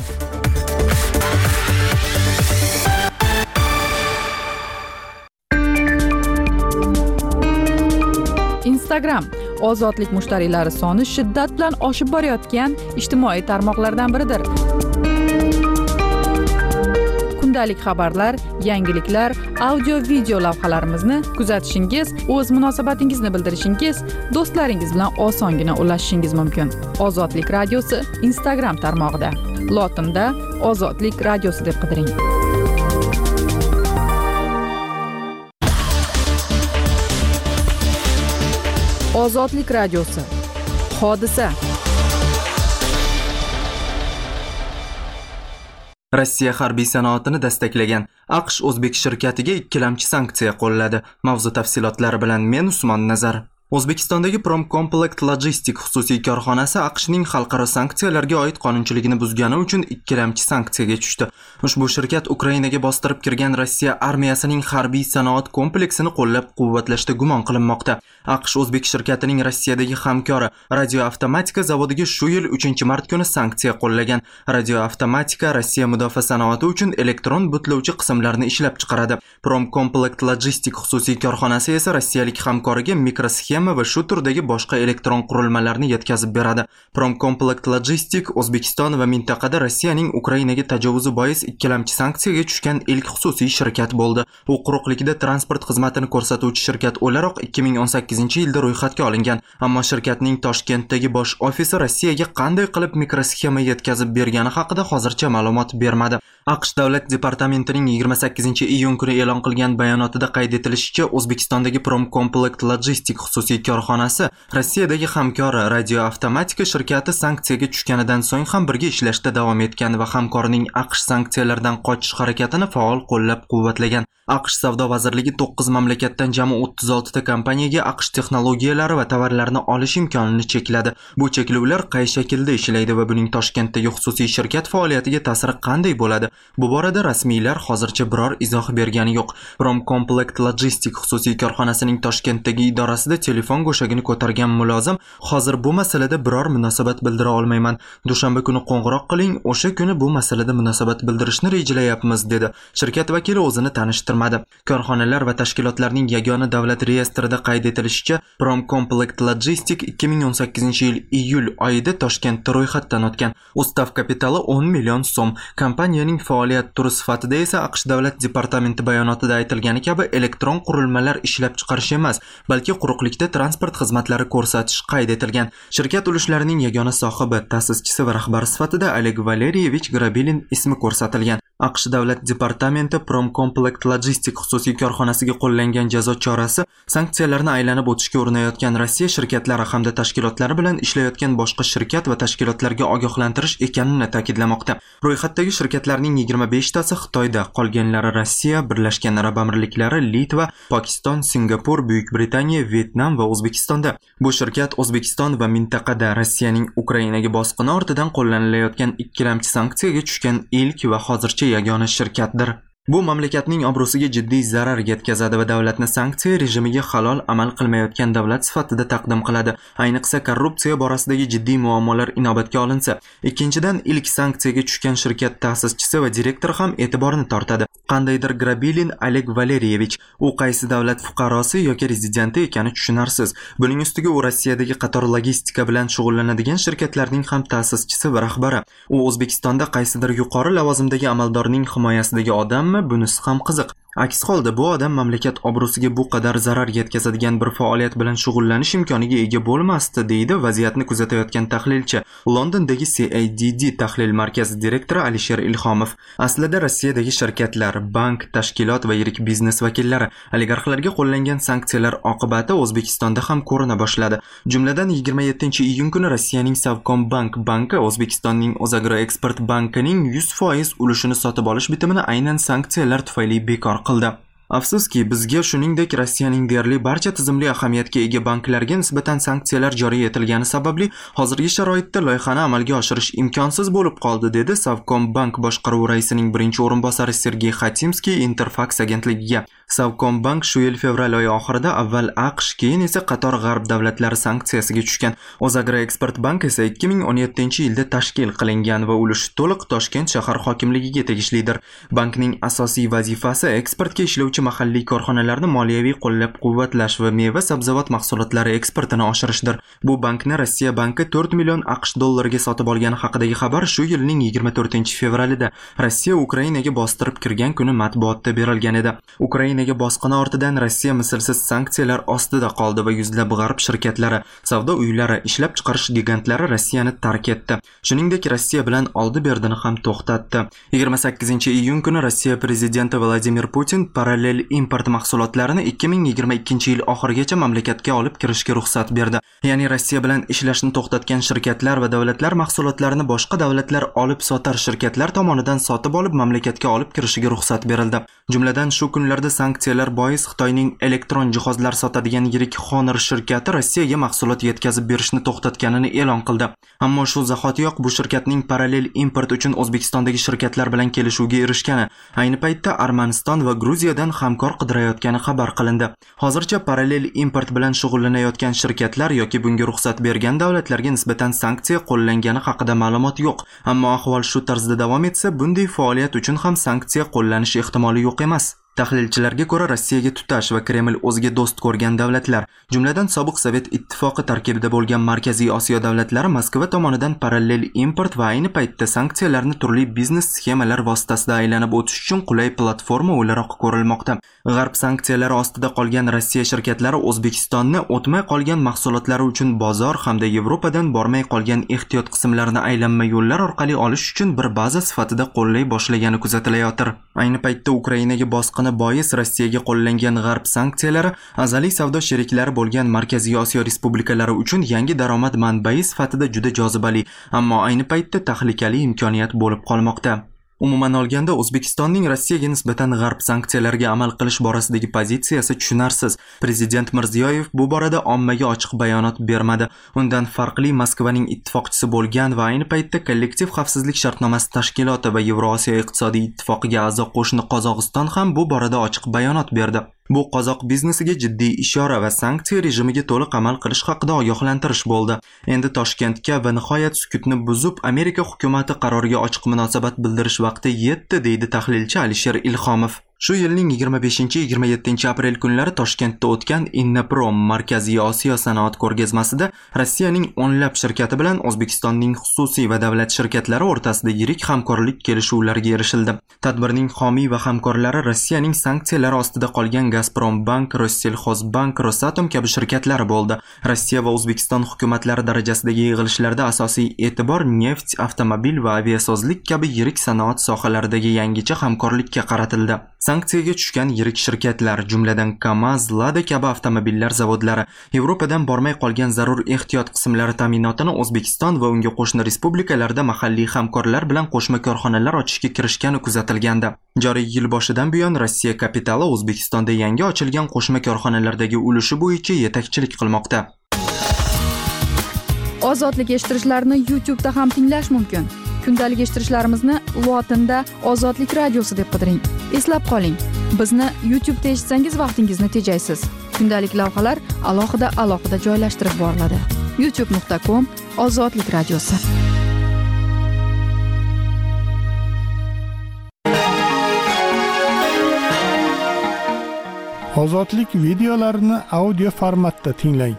Instagram ozodlik mushtariylari soni shiddat bilan oshib borayotgan ijtimoiy tarmoqlardan biridir. Kundalik xabarlar, yangiliklar, audio video lavhalarimizni kuzatishingiz, o'z munosabatingizni bildirishingiz, do'stlaringiz bilan osongina ulashishingiz mumkin. Ozodlik radiosi Instagram tarmog'ida. Lotinda Ozodlik radiosi deb qidiring. Ozodlik radiosi. Hodisa. Rossiya harbiy sanoatini destaklagan AQSh o'zbek shirkatiga ikkilamchi sanksiya qo'lladi. Mavzu tafsilotlari bilan men Usmon Nazar. O'zbekistondagi Promcomplect Logistic xususiy korxonasi AQShning xalqaro sanksiyalarga oid qonunchiligini buzgani uchun ikkilamchi sanksiyaga tushdi. Ushbu shirkat Ukrainaga bostirib kirgan Rossiya armiyasining harbiy sanoat kompleksini qo'llab-quvvatlashda gumon qilinmoqda. AQSh o'zbek shirkatining Rossiyadagi hamkori Radio Avtomatika zavodiga shu yil uchinchi mart kuni sanksiya qo'llagan. Radio Avtomatika Rossiya mudofaa sanoati uchun elektron butlovchi qismlarni ishlab chiqaradi. Promcomplect Logistic xususiy korxonasi esa rossiyalik hamkoriga mikrosxema va shu turdagi boshqa elektron qurilmalarni yetkazib beradi. Promcomplect Logistic O'zbekiston va mintaqada Rossiyaning Ukrainaga tajovuzi bois ikkilamchi sanksiyaga tushgan ilk xususiy shirkat bo'ldi. U quruqlikda transport xizmatini ko'rsatuvchi shirkat o'laroq ikki ming o'n sakkizinchi yilda ro'yxatga olingan, ammo shirkatning Toshkentdagi bosh ofisi Rossiyaga qanday qilib mikrosxema yetkazib bergani haqida hozircha ma'lumot bermadi. AQSh davlat departamentining yigirma sakkizinchi iyun kuni e'lon qilgan bayonotida qayd etilishicha, O'zbekistondagi Promcomplect Logistic xususiy korxonasi Rossiyadagi hamkori Radio Avtomatika shirkati sanksiyaga tushganidan so'ng ham birga ishlashda davom etgan va hamkorining AQSh sanksiyalardan qochish harakatini faol qo'llab-quvvatlagan. AQSh savdo vazirligi to'qqiz mamlakatdan jami o'ttiz olti ta kompaniyaga AQSh texnologiyalari va tovarlarini olish imkonini chekladi. Bu cheklovlar qay shaklda ishlaydi va buning Toshkentdagi xususiy shirkat faoliyatiga ta'siri qanday bo'ladi? Bu borada rasmiylar hozircha biror izoh bergani yo'q. Promcomplect Logistic xususiy korxonasining Toshkentdagi idorasida telefon go'shagini ko'targan mulozim hozir bu masalada biror munosabat bildira olmayman. Dushanba kuni qo'ng'iroq qiling, o'sha kuni bu masalada munosabat bildirishni rejalayapmiz dedi. Shirkat vakili o'zini tanishtirmadi. Korxonalar va tashkilotlarning yagona davlat reyestrida qayd etilishicha, Promcomplect Logistic ikki ming o'n sakkizinchi yil iyul oyida Toshkentda ro'yxatdan o'tgan. Ustav kapitali o'n million so'm. Kompaniyaning faoliyat turi sifatida esa AQSh davlat departamenti bayonotida aytilgani kabi elektron qurilmalar ishlab chiqarish emas, balki quruqlikda transport xizmatlari ko'rsatish qayd etilgan. Shirkat ulushlarining yagona sohibi, ta'sischisi va rahbari sifatida Oleg Valeriyevich Grabilin ismi ko'rsatilgan. AQSh davlat departamenti Promcomplect Logistic xususiy korxonasiga qo'llangan jazo chorasi sanksiyalarni aylanib o'tishga urinayotgan Rossiya shirkatlari hamda tashkilotlari bilan ishlayotgan boshqa shirkat va tashkilotlarga ogohlantirish ekanini ta'kidlamoqda. Ro'yxatdagi shirkatlarning yigirma besh tasi Xitoyda, qolganlari Rossiya, Birlashgan Arab Amirliklari, Litva, Pokiston, Singapur, Buyuk Britaniya, Vyetnam va O'zbekistonda. Bu shirkat O'zbekiston va mintaqada Rossiyaning Ukrainaga bosqini ortidan qo'llanilayotgan ikkilamchi sanksiyaga tushgan ilk va hozircha yagona shirkatdir. Bu mamlakatning obro'siga jiddiy zarar yetkazadi va davlatni sanksiya rejimiga halol amal qilmayotgan davlat sifatida taqdim qiladi. Ayniqsa korrupsiya borasidagi jiddiy muammolar inobatga olinsa. Ikkinchidan, ilk sanksiyaga tushgan shirkat ta'sischisi va direktori ham e'tiborni tortadi. Qandaydir Grabilin Oleg Valeriyevich, u qaysi davlat fuqarosi yoki rezidenti ekani tushunarsiz. Buning ustiga u Rossiyadagi qator logistika bilan shug'ullanadigan shirkatlarning ham ta'sischisi va rahbari. U O'zbekistonda qaysidir yuqori lavozimdagi amaldorning himoyasidagi odam bunisi ham qiziq. Aks holda bu odam mamlakat obro'siga bu qadar zarar yetkazadigan bir faoliyat bilan shug'ullanish imkoniga ega bo'lmasdi, deydi vaziyatni kuzatayotgan tahlilchi, Londondagi C A D D tahlil markazi direktori Alisher Ilhomov. Aslida Rossiyadagi shirkatlar, bank, tashkilot va yirik biznes vakillari oligarxlarga qo'llangan sanksiyalar oqibati O'zbekistonda ham ko'rina boshladi. Jumladan yigirma yettinchi iyun kuni Rossiyaning Savcombank banki O'zbekistonning O'zagroeksport bankining yuz foiz ulushini sotib olish bitimini aynan sanksiyalar tufayli bekor qildi. Afsuski, bizga shuningdek Rossiyaning deyarli barcha tizimli ahamiyatga ega banklarga nisbatan sanksiyalar joriy etilgani sababli hozirgi sharoitda loyihani amalga oshirish imkonsiz bo'lib qoldi, dedi Savcombank boshqaruvi raisining birinchi o'rinbosari Sergey Khatimskiy Interfax agentligiga. Savcombank shu yil fevral oyi oxirida avval AQSh, keyin esa qator g'arb davlatlari sanksiyasiga tushgan. O'zagroeksport bank esa ikki ming o'n yettinchi yilda tashkil qilingan va ulushi to'liq Toshkent shahar hokimligiga tegishlidir. Bankning asosiy vazifasi eksportga ishlovchi mahalliy korxonalarni moliyaviy qo'llab-quvvatlash va meva-sabzavot mahsulotlari eksportini oshirishdir. Bu bankni Rossiya banki to'rt million AQSh dollariga sotib olgani haqidagi xabar shu yilning yigirma to'rtinchi fevralida Rossiya Ukrainaga bostirib kirgan kuni matbuotda berilgan edi. Ukrainaga bosqini ortidan Rossiya mislsiz sanksiyalar ostida qoldi va yuzlab g'arb shirkatlari, savdo uylari, ishlab chiqarish gigantlari Rossiyani tark etdi. Shuningdek, Rossiya bilan oldi-berdini ham to'xtatdi. yigirma sakkizinchi iyun kuni Rossiya prezidenti Vladimir Putin parallel import mahsulotlarini ikki ming yigirma ikkinchi yil oxirigacha mamlakatga olib kirishga ruxsat berdi. Ya'ni Rossiya bilan ishlashni to'xtatgan shirkatlar va davlatlar mahsulotlarini boshqa davlatlar olib sotar shirkatlar tomonidan sotib olib mamlakatga olib kirishiga ruxsat berildi. Jumladan shu kunlarda sanksiyalar bois Xitoyning elektron jihozlar sotadigan yirik Honor shirkati Rossiyaga mahsulot yetkazib berishni to'xtatganini e'lon qildi. Ammo shu zahotiyoq bu shirkatning parallel import uchun O'zbekistondagi shirkatlar bilan kelishuvga erishgani, ayni paytda Armaniston va Gruziyadan hamkor qidirayotgani xabar qilindi. Hozircha parallel import bilan shug'ullanayotgan shirkatlar yoki bunga ruxsat bergan davlatlarga nisbatan sanksiya qo'llangani haqida ma'lumot yo'q. Ammo ahvol shu tarzda davom etsa, bunday faoliyat uchun ham sanksiya qo'llanishi ehtimoli yo'q emas. Tahlilchilarga ko'ra, Rossiyaga tutash va Kreml o'ziga do'st ko'rgan davlatlar, jumladan sobiq Sovet ittifoqi tarkibida bo'lgan Markaziy Osiyo davlatlari Moskva tomonidan parallel import va ayni paytda sanksiyalarni turli biznes sxemalar vositasida aylanib o'tish uchun qulay platforma o'laroq ko'rilmoqda. G'arb sanksiyalari ostida qolgan Rossiya shirkatlari O'zbekistonni o'tmay qolgan mahsulotlari uchun bozor hamda Yevropadan bormay qolgan ehtiyot qismlarini aylanma yo'llar orqali olish uchun bir baza sifatida qo'llay boshlagani kuzatilayotir. Ayni paytda Ukrainaga bosqin bois Rossiyaga qo'llangan g'arb sanksiyalari azaliy savdo sheriklari bo'lgan Markaziy Osiyo respublikalari uchun yangi daromad manbai sifatida juda jozibali, ammo ayni paytda tahlikali imkoniyat bo'lib qolmoqda. Umuman olganda, O'zbekistonning Rossiyaga nisbatan g'arb sanksiyalariga amal qilish borasidagi pozitsiyasi tushunarsiz. Prezident Mirziyoyev bu borada ommaga ochiq bayonot bermadi. Undan farqli Moskvaning ittifoqchisi bo'lgan va ayni paytda kollektiv xavfsizlik shartnomasi tashkiloti va Yevrosiyo iqtisodiy ittifoqiga a'zo qo'shni Qozog'iston ham bu borada ochiq bayonot berdi. Bu qozoq biznesiga jiddiy ishora va sanksiya rejimiga to'liq amal qilish haqida ogohlantirish bo'ldi. Endi Toshkentga va nihoyat sukutni buzib Amerika hukumati qaroriga ochiq munosabat bildirish vaqti yetdi, deydi tahlilchi Alisher Ilhomov. Shu yilning yigirma beshinchi yigirma yettinchi aprel kunlari Toshkentda o'tgan Innoprom Markaziy Osiyo sanoat ko'rgazmasida Rossiyaning o'nlab shirkati bilan O'zbekistonning xususiy va davlat shirkatlari o'rtasida yirik hamkorlik kelishuvlariga erishildi. Tadbirning homiy va hamkorlari Rossiyaning sanksiyalari ostida qolgan Gazprombank, Rossellxozbank, Rosatom kabi shirkatlari bo'ldi. Rossiya va O'zbekiston hukumatlari darajasidagi yig'ilishlarda asosiy e'tibor neft, avtomobil va aviasozlik kabi yirik sanoat sohalaridagi yangicha hamkorlikka qaratildi. Sanksiyaga tushgan yirik shirkatlar, jumladan Kamaz, Lada kabi avtomobillar zavodlari Yevropadan bormay qolgan zarur ehtiyot qismlari ta'minotini O'zbekiston va unga qo'shni respublikalarda mahalliy hamkorlar bilan qo'shma korxonalar ochishga kirishgani kuzatilgandi. Joriy yil boshidan buyon Rossiya kapitali O'zbekistonda yangi ochilgan qo'shma korxonalardagi ulushi bo'yicha yetakchilik qilmoqda. Ozodlik eshittirishlarini YouTube da ham tinglash mumkin. Kundalik eshittirishlarimizni lotinda Ozodlik radiosi deb qidiring. Eslab qoling, bizni YouTube'da eshitsangiz vaqtingizni tejaysiz. Kundalik lavhalar alohida alohida joylashtirib boriladi. youtube nuqta com Ozodlik radiosi. Ozodlik videolarini audio formatda tinglang.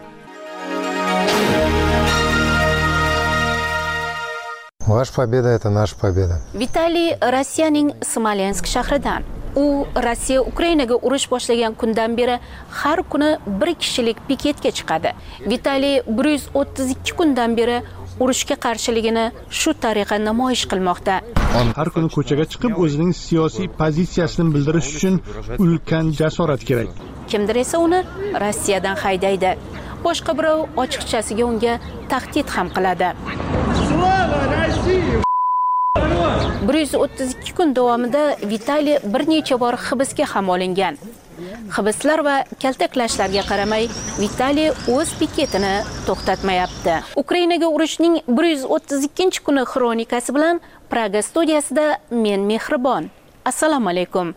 Ваша победа – это наша победа. Vitaliy Rossiyaning Smolensk shahridan. U Rossiya Ukrainaga urush boshlagan kundan beri har kuni bir kishilik piketga chiqadi. Vitaliy bir yuz o'ttiz ikki kundan beri urushga qarshiligini shu tariqa namoyish qilmoqda. Har kuni ko'chaga chiqib o'zining siyosiy pozitsiyasini bildirish uchun ulkan jasorat kerak. Kimdir esa uni Rossiyadan haydaydi. Boshqa birov ochiqchasiga unga tahdid ham qiladi. bir yuz o'ttiz ikki kun davomida Vitaliy bir necha bor hibsga ham olingan. Hibslar va kaltaklashlarga qaramay, Vitaliy o'z piketini to'xtatmayapti. Ukrainaga urushning bir yuz o'ttiz ikkinchi kuni xronikasi bilan Praga studiyasida men Mehribon. Assalomu alaykum.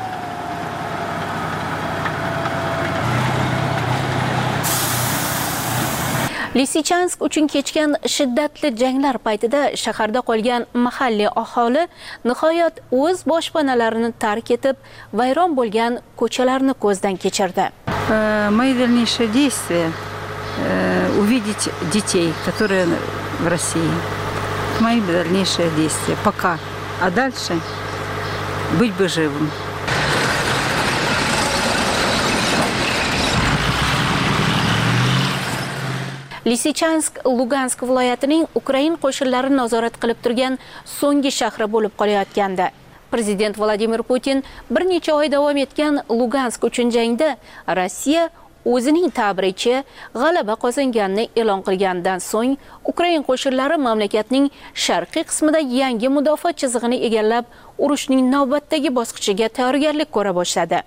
Lisichansk uchun kechgan shiddatli janglar paytida shaharda qolgan mahalliy aholi nihoyat o'z boshpanalarini tark etib, vayron bo'lgan ko'chalarni ko'zdan kechirdi. Мои дальнейшие действия увидеть детей, которые в России. Мои дальнейшие действия пока, а дальше быть бы живым. Lisichansk Lugansk viloyatining Ukrain qo'shinlari nazorat qilib turgan so'nggi shahri bo'lib qolayotganda, Prezident Vladimir Putin bir necha oy davom etgan Lugansk uchun jangda Rossiya o'zining ta'biricha g'alaba qozonganini e'lon qilgandan so'ng Ukrain qo'shinlari mamlakatning sharqiy qismida yangi mudofaa chizig'ini egallab, urushning navbatdagi bosqichiga tayyorgarlik ko'ra boshladi.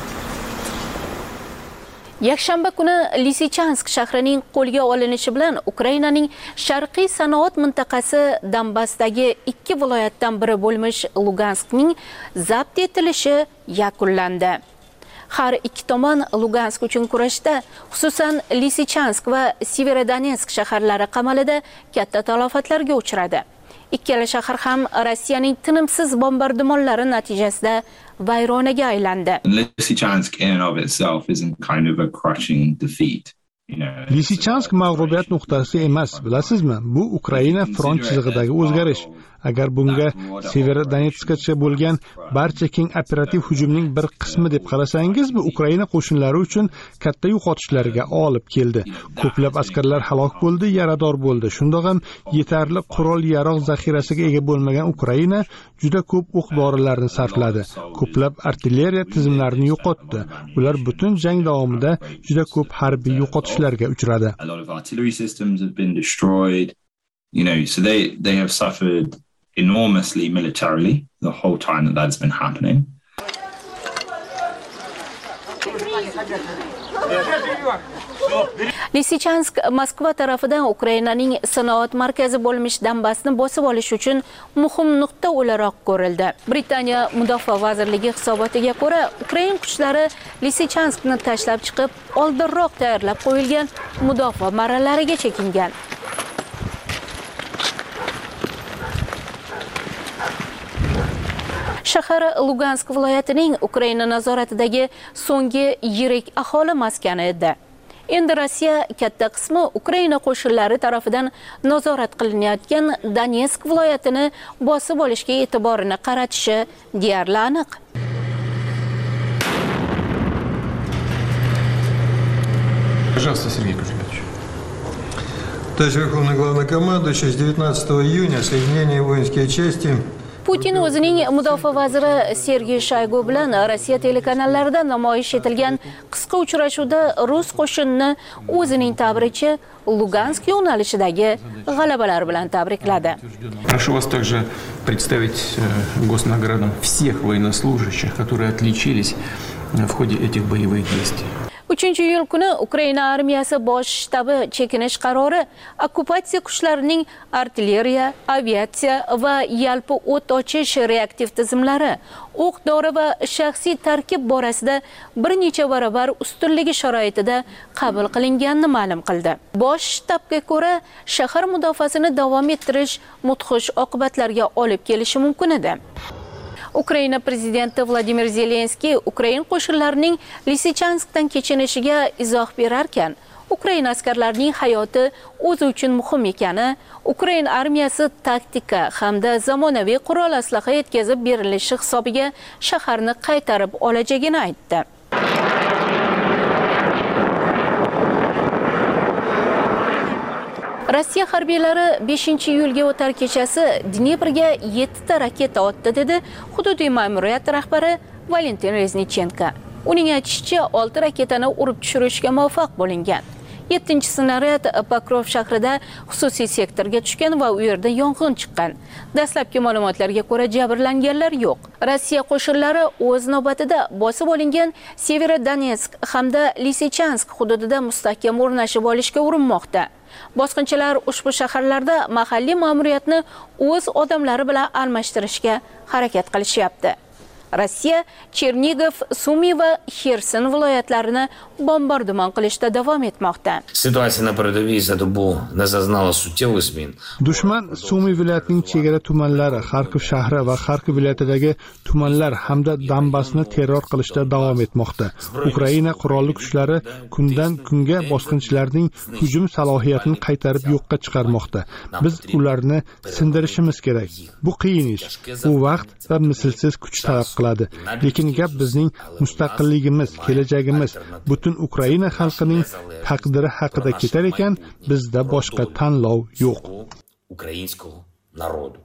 Yakshanba kuni Lisichansk shahrining qo'lga olinishi bilan Ukrainaning sharqiy sanoat mintaqasi Donbassdagi ikki viloyatdan biri bo'lmish Luganskning zabt etilishi yakunlandi. Har ikki tomon Lugansk uchun kurashda, xususan Lisichansk va Severodonetsk shaharlari qamalida katta talofatlarga uchradi. Ikkala shahar ham Rossiyaning tinimsiz bombardimonlari natijasida vayronaga aylandi. Lysychansk in and of itself isn't kind of a crushing defeat. Lisichansk mag'lubiyat nuqtasi emas, bilasizmi? Bu Ukraina front chizig'idagi o'zgarish. Agar bunga Severodonetskgacha bo'lgan barcha keng operativ hujumning bir qismi deb qarasangiz, bu Ukraina qo'shinlari uchun katta yo'qotishlarga olib keldi. Ko'plab askarlar halok bo'ldi, yarador bo'ldi. Shundoq ham yetarli qurol-yarog' zaxirasiga ega bo'lmagan Ukraina juda ko'p o'q-dorilarni sarfladi. Ko'plab artilleriya tizimlarini yo'qotdi. Ular butun jang davomida juda ko'p harbiy yo'qotishlarga uchradi. A lot of artillery systems have been destroyed. You know, so they they have suffered enormously militarily the whole time that that's been happening. Lisichansk Moskva tarafidan Ukrainaning sanoat markazi bo'lmish Donbassni bosib olish uchun muhim nuqta o'laroq ko'rildi. Britaniya Mudofaa vazirligi hisobotiga ko'ra, Ukrain kuchlari Lisichanskni tashlab chiqib, oldinroq tayyorlab qo'yilgan mudofaa marralariga chekingan. Shahar Lugansk viloyatining Ukraina nazoratidagi so'nggi yirik aholi maskani edi. Endi Rossiya katta qismi Ukraina qo'shinlari tarafidan nazorat qilinayotgan Donetsk viloyatini bosib olishga e'tiborini qaratishi deyarli aniq. Пожалуйста, Сергей Кузьмич. Товарищ Верховный Главнокомандующий, с девятнадцатого июня соединение воинские части Putin o'zining mudofaa vaziri Sergey Shoygu bilan Rossiya telekanallarida namoyish etilgan qisqa uchrashuvda rus qo'shinini o'zining ta'biricha Lugansk yo'nalishidagi g'alabalar bilan tabrikladi. Прошу вас также представить госнаградам всех военнослужащих, которые отличились в ходе этих боевых действий. uchinchi iyul kuni Ukraina armiyasi bosh shtabi chekinish qarori okkupatsiya kuchlarining artilleriya, aviatsiya va yalpi o't ochish reaktiv tizimlari, o'q-dori va shaxsiy tarkib borasida bir necha barobar ustunligi sharoitida qabul qilinganini ma'lum qildi. Bosh shtabga ko'ra, shahar mudofaasini davom ettirish mudhish oqibatlarga olib kelishi mumkin edi. Ukraina prezidenti Vladimir Zelenskiy Ukrain qo'shinlarining Lisichanskdan kechinishiga izoh berarkan, Ukraina askarlarining hayoti o'zi uchun muhim ekani, Ukraina armiyasi taktika hamda zamonaviy qurol-aslaha yetkazib berilishi hisobiga shaharni qaytarib olajagini aytdi. Rossiya harbiylari beshinchi iyulga o'tar kechasi Dneprga yettita raketa otdi, dedi hududiy ma'muriyat rahbari Valentin Reznichenko. Uning aytishicha, olti raketani urib tushirishga muvaffaq bo'lingan. yettinchi snaryad Pokrov shahrida xususiy sektorga tushgan va u yerda yong'in chiqqan. Dastlabki ma'lumotlarga ko'ra jabrlanganlar yo'q. Rossiya qo'shinlari o'z navbatida bosib olingan Severodonetsk hamda Lisichansk hududida mustahkam o'rnashib olishga urinmoqda. Bosqinchilar ushbu shaharlarda mahalliy ma'muriyatni o'z odamlari bilan almashtirishga harakat qilishyapti. Rossiya Chernigov, Sumy va Xerson viloyatlarini bombardimon qilishda davom etmoqda. Situatsiya na передовій за добу не зазнала суттєвих змін. Dushman Sumy viloyatining chegara tumanlari, Kharkiv shahri va Kharkiv viloyatidagi tumanlar hamda Donbassni terror qilishda davom etmoqda. Ukraina qurolli kuchlari kundan kunga bosqinchilarning hujum salohiyatini qaytarib yo'qqa chiqarmoqda. Biz ularni sindirishimiz kerak. Bu qiyin ish. U vaqt va mislsiz kuch talab qiladi. Lekin gap bizning mustaqilligimiz, kelajagimiz, butun Ukraina xalqining taqdiri haqida ketar ekan, bizda boshqa tanlov yo'q. Ukrainskого народу.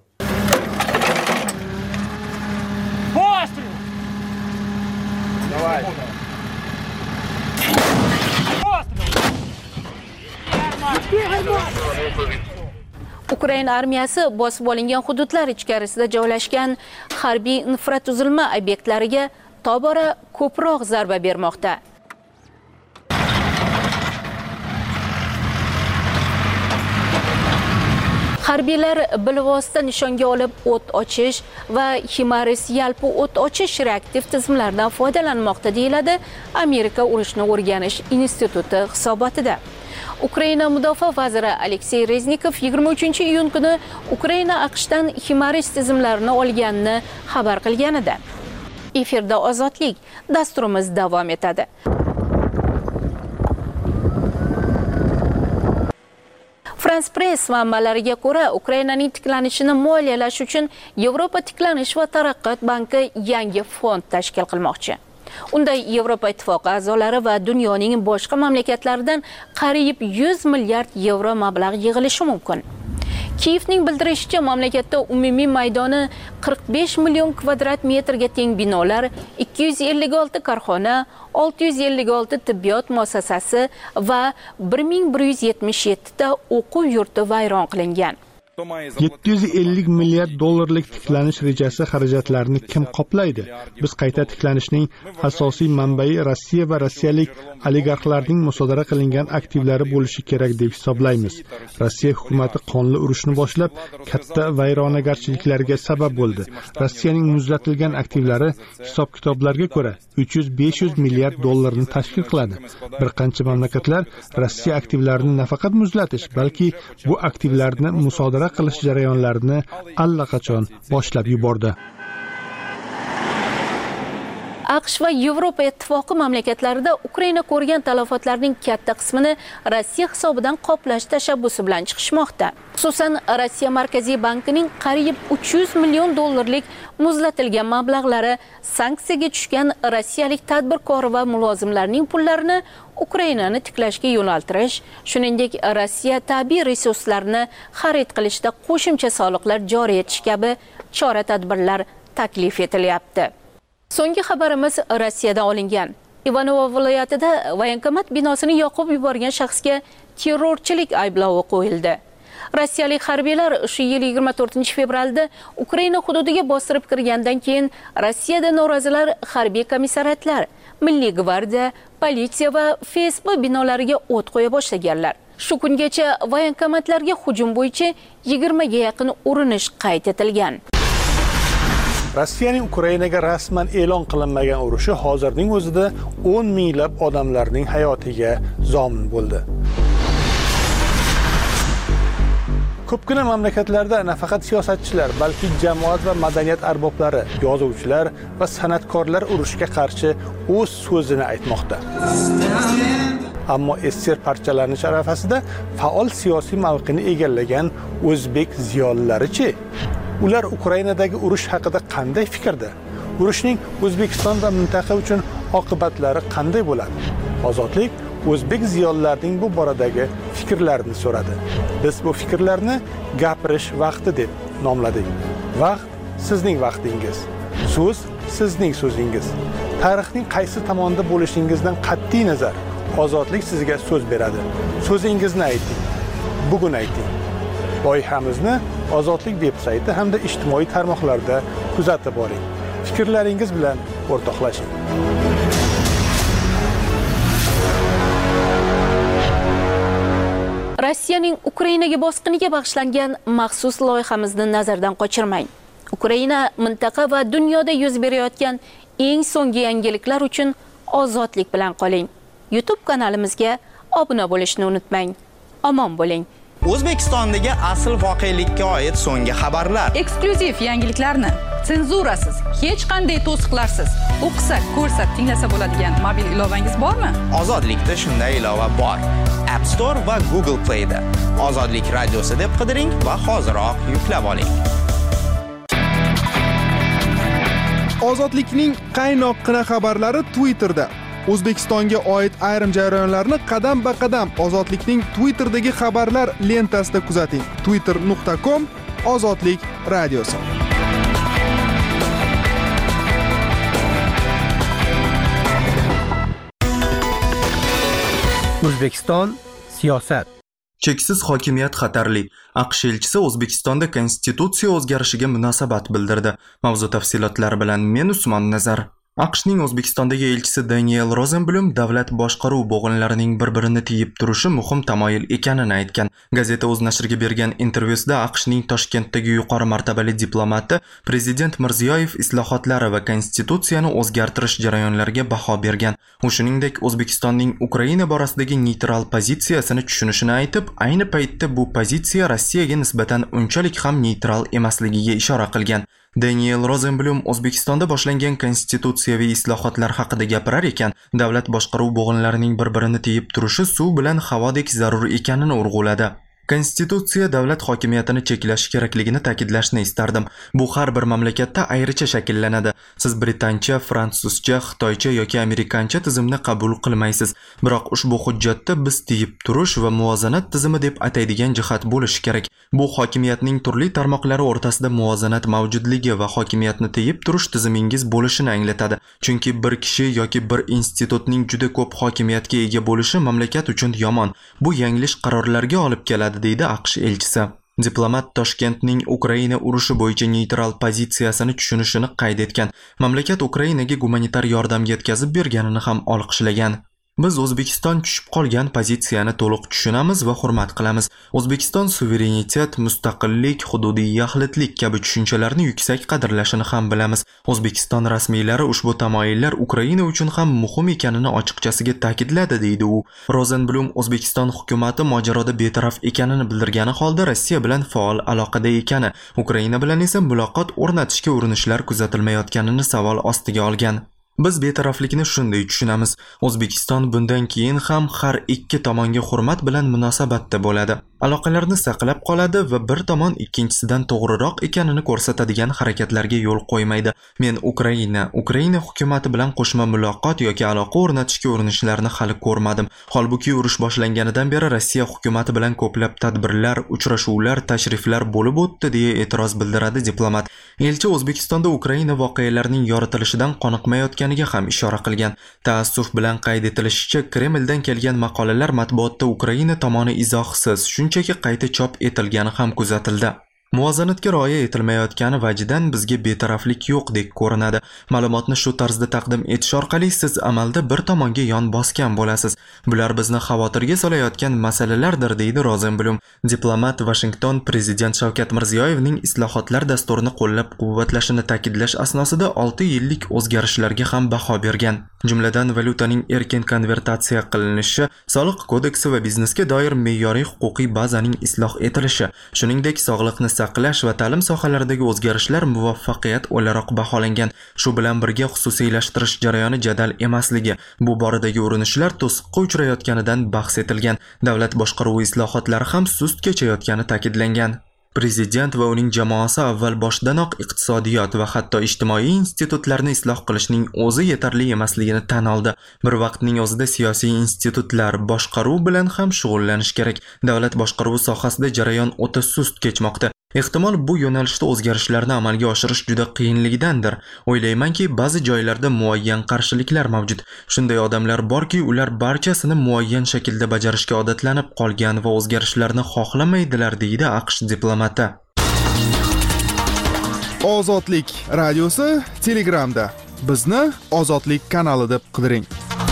Давай. Ukraina armiyasi bosib olingan hududlar ichkarisida joylashgan harbiy infratuzilma obyektlariga tobora ko'proq zarba bermoqda. Harbiylar bilvosita nishonga olib o't ochish va Himaris yalpi o't ochish reaktiv tizimlaridan foydalanmoqda, deyiladi Amerika urushni o'rganish instituti hisobotida. Ukraina mudofaa vaziri Aleksey Reznikov yigirma uchinchi iyun kuni Ukraina AQShdan Himaris tizimlarini olganini xabar qilgan edi. Efirda Ozodlik, dasturimiz davom etadi. France Press manbalariga ko'ra, Ukrainaning tiklanishini moliyalash uchun Yevropa tiklanish va taraqqiyot banki yangi fond tashkil qilmoqchi. Unda Yevropa ittifoqi a'zolari va dunyoning boshqa mamlakatlaridan qariyb yuz milliard yevro mablag' yig'ilishi mumkin. Kiyevning bildirishicha, mamlakatda umumiy maydoni qirq besh million kvadrat metrga teng binolar, ikki yuz ellik olti korxona, olti yuz ellik olti tibbiyot muassasasi va bir ming bir yuz yetmish yetti ta o'quv yurti vayron qilingan. yetti yuz ellik milliard dollarlik tiklanish rejasi xarajatlarini kim qoplaydi? Biz qayta tiklanishning asosiy manbai Rossiya va rossiyalik oligarxlarning musodara qilingan aktivlari bo'lishi kerak deb hisoblaymiz. Rossiya hukumati qonli urushni boshlab, katta vayronagarchiliklarga sabab bo'ldi. Rossiyaning muzlatilgan aktivlari hisob-kitoblarga ko'ra uch yuz besh yuz milliard dollarni tashkil qiladi. Bir qancha mamlakatlar Rossiya aktivlarini nafaqat muzlatish, balki bu aktivlarni musodara qilish jarayonlarini allaqachon boshlab yubordi. AQSh va Yevropa ittifoqi mamlakatlarida Ukraina ko'rgan talafotlarning katta qismini Rossiya hisobidan qoplash tashabbusi bilan chiqishmoqda. Xususan, Rossiya Markaziy bankining qariyb uch yuz million dollarlik muzlatilgan mablag'lari sanksiyaga tushgan rossiyalik tadbirkor va mulozimlarning pullarini Ukrainani tiklashga yo'naltirish, shuningdek Rossiya tabiiy resurslarini xarid qilishda qo'shimcha soliqlar joriy etish kabi chora-tadbirlar taklif etilyapti. So'nggi xabarimiz Rossiyadan olingan. Ivanovo viloyatida voyenkomat binosini yoqib yuborgan shaxsga terrorchilik ayblovi qo'yildi. Rossiyalik harbiylar shu yil yigirma to'rtinchi fevralda Ukraina hududiga bostirib kirgandan keyin Rossiyada norozilar harbiy komissariatlar, Milliy gvardiya, politsiya va F S B binolariga o't qo'ya boshlaganlar. Shu kungacha voyenkomatlarga hujum bo'yicha yigirmaga yaqin urinish qayd etilgan. Rossiyaning Ukrainaga rasman e'lon qilinmagan urushi hozirning o'zida o'n minglab odamlarning hayotiga zomin bo'ldi. Ko'pgina mamlakatlarda nafaqat siyosatchilar, balki jamoat va madaniyat arboblari, yozuvchilar va san'atkorlar urushga qarshi o'z so'zini aytmoqda. Ammo S S R parchalanish arafasida faol siyosiy mavqeni egallagan o'zbek ziyolilari-chi? Ular Ukrainadagi urush haqida qanday fikrda? Urushning O'zbekiston va mintaqa uchun oqibatlari qanday bo'ladi? Ozodlik o'zbek ziyolilarining bu boradagi fikrlarini so'radi. Biz bu fikrlarni gapirish vaqti deb nomladik. Vaqt sizning vaqtingiz. So'z sizning so'zingiz. Tarixning qaysi tomonda bo'lishingizdan qat'iy nazar ozodlik sizga so'z beradi. So'zingizni ayting. Bugun ayting. Loyihamizni Ozodlik veb-sayti hamda ijtimoiy tarmoqlarda kuzatib boring. Fikrlaringiz bilan o'rtoqlashing. Rossiyaning Ukrainaga bosqiniga bag'ishlangan maxsus loyihamizni nazardan qochirmang. Ukraina mintaqa va dunyoda yuz berayotgan eng so'nggi yangiliklar uchun ozodlik bilan qoling. YouTube kanalimizga obuna bo'lishni unutmang. Omon bo'ling. O'zbekistondagi asl voqelikka oid so'nggi xabarlar, eksklyuziv yangiliklarni senzurasiz, hech qanday to'siqlarsiz o'qisa, ko'rsa, tinglasa bo'ladigan mobil ilovangiz bormi? Ozodlikda shunday ilova bor. App Store va Google Play da Ozodlik radiosi deb qidiring va hoziroq yuklab oling. Ozodlikning qaynoqqina xabarlari Twitterda. O'zbekistonga oid ayrim jarayonlarni qadam-ba-qadam Ozodlikning Twitterdagi xabarlar lentasida kuzating. twitter nuqta com Ozodlik radiosi. O'zbekiston siyosat. Cheksiz hokimiyat xatarli. AQSh elchisi O'zbekistonda konstitutsiya o'zgarishiga munosabat bildirdi. Mavzu tafsilotlari bilan men Usmon Nazar. AQShning O'zbekistondagi elchisi Daniel Rosenblum davlat boshqaruv bo'g'inlarining bir-birini tiyib turishi muhim tamoyil ekanini aytgan. Gazeta o'z nashriga bergan intervyusida AQShning Toshkentdagi yuqori martabali diplomati Prezident Mirziyoyev islohotlari va konstitutsiyani o'zgartirish jarayonlariga baho bergan. U shuningdek O'zbekistonning Ukraina borasidagi neytral pozitsiyasini tushunishini aytib, ayni paytda bu pozitsiya Rossiyaga nisbatan unchalik ham neytral emasligiga ishora qilgan. Daniel Rosenblum O'zbekistonda boshlangan konstitutsiyaviy islohotlar haqida gapirar ekan, davlat boshqaruv bo'g'inlarining bir-birini tiyib turishi suv bilan havodek zarur ekanini urg'uladi. Konstitutsiya davlat hokimiyatini cheklashi kerakligini ta'kidlashni istardim. Bu har bir mamlakatda ayricha shakllanadi. Siz britancha, fransuzcha, xitoycha yoki amerikancha tizimni qabul qilmaysiz. Biroq ushbu hujjatda biz tiyib turish va muvozanat tizimi deb ataydigan jihat bo'lishi kerak. Bu hokimiyatning turli tarmoqlari o'rtasida muvozanat mavjudligi va hokimiyatni tiyib turish tizimingiz bo'lishini anglatadi. Chunki bir kishi yoki bir institutning juda ko'p hokimiyatga ega bo'lishi mamlakat uchun yomon. Bu yanglish qarorlarga olib keladi, deydi AQSh elchisi. Diplomat Toshkentning Ukraina urushi bo'yicha neytral pozitsiyasini tushunishini qayd etgan. Mamlakat Ukrainaga gumanitar yordam yetkazib berganini ham olqishlagan. Biz O'zbekiston tushib qolgan pozitsiyani to'liq tushunamiz va hurmat qilamiz. O'zbekiston suverenitet, mustaqillik, hududiy yaxlitlik kabi tushunchalarni yuksak qadrlashini ham bilamiz. O'zbekiston rasmiylari ushbu tamoyillar Ukraina uchun ham muhim ekanini ochiqchasiga ta'kidladi, deydi u. Rosenblum O'zbekiston hukumatı mojaroda betaraf ekanini bildirgani holda Rossiya bilan faol aloqada ekani, Ukraina bilan esa muloqot o'rnatishga urinishlar kuzatilmayotganini savol ostiga olgan. Biz betaraflikni shunday tushunamiz. O'zbekiston bundan keyin ham har ikki tomonga hurmat bilan munosabatda bo'ladi. Aloqalarni saqlab qoladi va bir tomon ikkinchisidan to'g'riroq ekanini ko'rsatadigan harakatlarga yo'l qo'ymaydi. Men Ukraina, Ukraina hukumati bilan qo'shma muloqot yoki aloqa o'rnatishga urinishlarni hali ko'rmadim. Holbuki urush boshlanganidan beri Rossiya hukumati bilan ko'plab tadbirlar, uchrashuvlar, tashriflar bo'lib o'tdi, deya e'tiroz bildiradi diplomat. Elchi O'zbekistonda Ukraina voqealarining yoritilishidan qoniqmayotgan ham ishora qilgan. Taassuf bilan qayd etilishicha, Kremldan kelgan maqolalar matbuotda Ukraina tomoni izohsiz, shunchaki qayta chop etilgani ham kuzatildi. Muvozanatga rioya etilmayotgani vajidan bizga betaraflik yo'qdek ko'rinadi. Ma'lumotni shu tarzda taqdim etish orqali siz amalda bir tomonga yon bosgan bo'lasiz. Bular bizni xavotirga solayotgan masalalardir, deydi Rozenblum. Diplomat Washington prezident Shavkat Mirziyoyevning islohotlar dasturini qo'llab-quvvatlashini ta'kidlash asnosida olti yillik o'zgarishlarga ham baho bergan. Jumladan valyutaning erkin konvertatsiya qilinishi, soliq kodeksi va biznesga doir me'yoriy huquqiy bazaning isloh etilishi, shuningdek sog'liqni saqlash va ta'lim sohalaridagi o'zgarishlar muvaffaqiyat o'laroq baholangan. Shu bilan birga xususiylashtirish jarayoni jadal emasligi, bu boradagi urinishlar to'siqqa uchrayotganidan bahs etilgan. Davlat boshqaruvi islohotlari ham sust kechayotgani ta'kidlangan. Prezident va uning jamoasi avval boshdanoq iqtisodiyot va hatto ijtimoiy institutlarni isloh qilishning o'zi yetarli emasligini tan oldi. Bir vaqtning o'zida siyosiy institutlar boshqaruv bilan ham shug'ullanish kerak. Davlat boshqaruvi sohasida jarayon o'ta sust kechmoqda. Ehtimol bu yo'nalishda o'zgarishlarni amalga oshirish juda qiyinligidandir. O'ylaymanki, ba'zi joylarda muayyan qarshiliklar mavjud. Shunday odamlar borki, ular barchasini muayyan shaklda bajarishga odatlanib qolgan va o'zgarishlarni xohlamaydilar, deydi AQSh diplomati. Ozodlik radiosi Telegramda. Bizni Ozodlik kanali deb qidiring.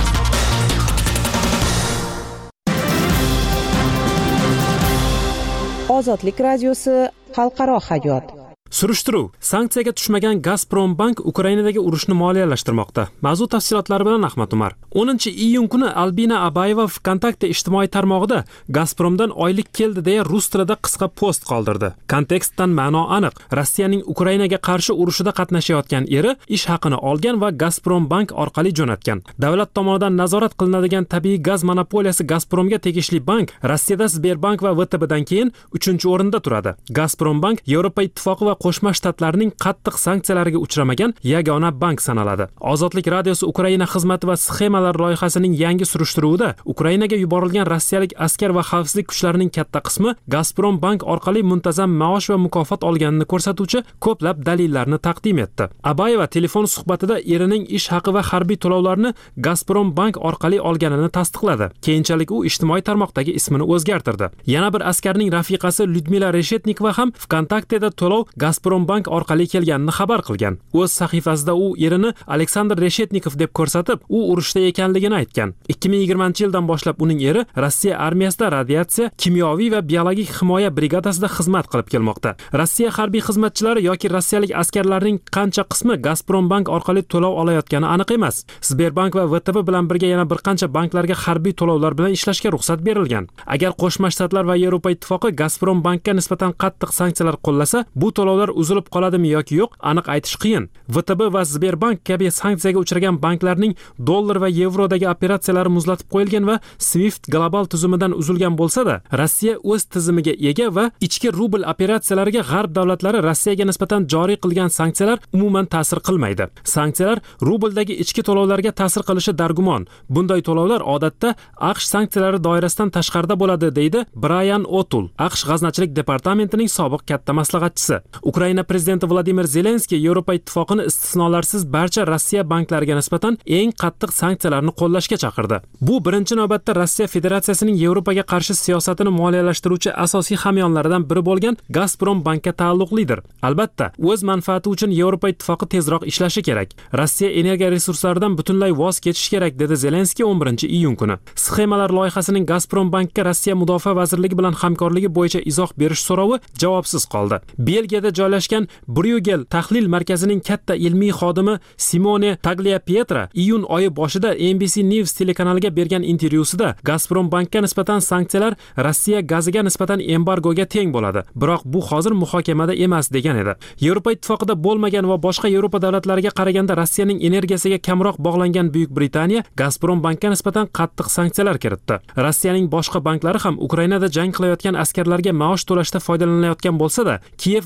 Ozodlik radiosi xalqaro hayot. Surishtiruv: sanksiyaga tushmagan Gazprombank Ukrainadagi urushni moliyalashtirmoqda. Mavzu tafsilotlari bilan Ahmad Umar. o'ninchi iyun kuni Albina Abayeva VKontakte ijtimoiy tarmog'ida Gazpromdan oylik keldi deya rus tilida qisqa post qoldirdi. Kontekstdan ma'no aniq. Rossiyaning Ukrainaga qarshi urushida qatnashayotgan eri ish haqini olgan va Gazprombank orqali jo'natgan. Davlat tomonidan nazorat qilinadigan tabiiy gaz monopoliyasi Gazpromga tegishli bank Rossiyada Sberbank va V T B'dan keyin uchinchi o'rinda turadi. Gazprombank Yevropa ittifoqi va Qo'shma Shtatlarning qattiq sanksiyalariga uchramagan yagona bank sanaladi. Ozodlik radiosi Ukraina xizmati va sxemalar loyihasining yangi surishtiruvida Ukrainaga yuborilgan rossiyalik askar va xavfsizlik kuchlarining katta qismi Gazprom bank orqali muntazam maosh va mukofot olganini ko'rsatuvchi ko'plab dalillarni taqdim etdi. Abayeva telefon suhbatida erining ish haqi va harbiy to'lovlarni Gazprom bank orqali olganini tasdiqladi. Keyinchalik u ijtimoiy tarmoqdagi ismini o'zgartirdi. Yana bir askarning rafiqasi Lyudmila Reshetnikova ham VKontakteda to'lov Gazprombank orqali kelganini xabar qilgan. O'z sahifasida u erini Aleksandr Reshetnikov deb ko'rsatib, u urushda ekanligini aytgan. ikki ming yigirmanchi yildan boshlab uning eri Rossiya armiyasida radiatsiya, kimyoviy va biologik himoya brigadasida xizmat qilib kelmoqda. Rossiya harbiy xizmatchilari yoki rossiyalik askarlarning qancha qismi Gazprombank orqali to'lov olayotgani aniq emas. Sberbank va V T B bilan birga yana bir qancha banklarga harbiy to'lovlar bilan ishlashga ruxsat berilgan. Agar Qo'shma Shtatlar va Yevropa ittifoqi Gazprombankka nisbatan qattiq sanksiyalar qo'llasa, bu to'lovlar uzilib qoladimi yoki yo'q, aniq aytish qiyin. V T B va Sberbank kabi sanksiyaga uchragan banklarning dollar va yevrodagi operatsiyalari muzlatib qo'yilgan va Swift global tuzumidan uzilgan bo'lsa-da, Rossiya o'z tizimiga ega va ichki rubl operatsiyalariga g'arb davlatlari Rossiyaga nisbatan joriy qilgan sanksiyalar umuman ta'sir qilmaydi. Sanksiyalar rubldagi ichki to'lovlarga ta'sir qilishi dargumon. Bunday to'lovlar odatda AQSh sanksiyalari doirasidan tashqarida bo'ladi, deydi Brian O'Toole, AQSh g'aznachilik departamentining sobiq katta maslahatchisi. Ukraina prezidenti Vladimir Zelenskiy Yevropa ittifoqini istisnolarsiz barcha Rossiya banklariga nisbatan eng qattiq sanksiyalarni qo'llashga chaqirdi. Bu birinchi navbatda Rossiya Federatsiyasining Yevropaga qarshi siyosatini moliyalashtiruvchi asosiy hamyonlaridan biri bo'lgan Gazprom bankka taalluqlidir. Albatta, o'z manfaati uchun Yevropa ittifoqi tezroq ishlashi kerak. Rossiya energiya resurslaridan butunlay voz kechish kerak, dedi Zelenskiy o'n birinchi iyun kuni. Sxemalar loyihasining Gazprom bankka Rossiya mudofaa vazirligi bilan hamkorligi bo'yicha izoh berish so'rovi javobsiz qoldi. Belgiyada joylashgan Bruegel tahlil markazining katta ilmiy xodimi Simone Tagliapietra iyun oyi boshida N B C News telekanaliga bergan intervyusida Gazprom bankka nisbatan sanksiyalar Rossiya gaziga nisbatan embargoga teng bo'ladi. Biroq bu hozir muhokamada emas degan edi. Yevropa ittifoqida bo'lmagan va boshqa Yevropa davlatlariga qaraganda Rossiyaning energiyasiga kamroq bog'langan Buyuk Britaniya Gazprom bankka nisbatan qattiq sanksiyalar kiritdi. Rossiyaning boshqa banklari ham Ukrainada jang qilayotgan askarlarga maosh to'lashda foydalanayotgan bo'lsa-da, Kiyev Gazprom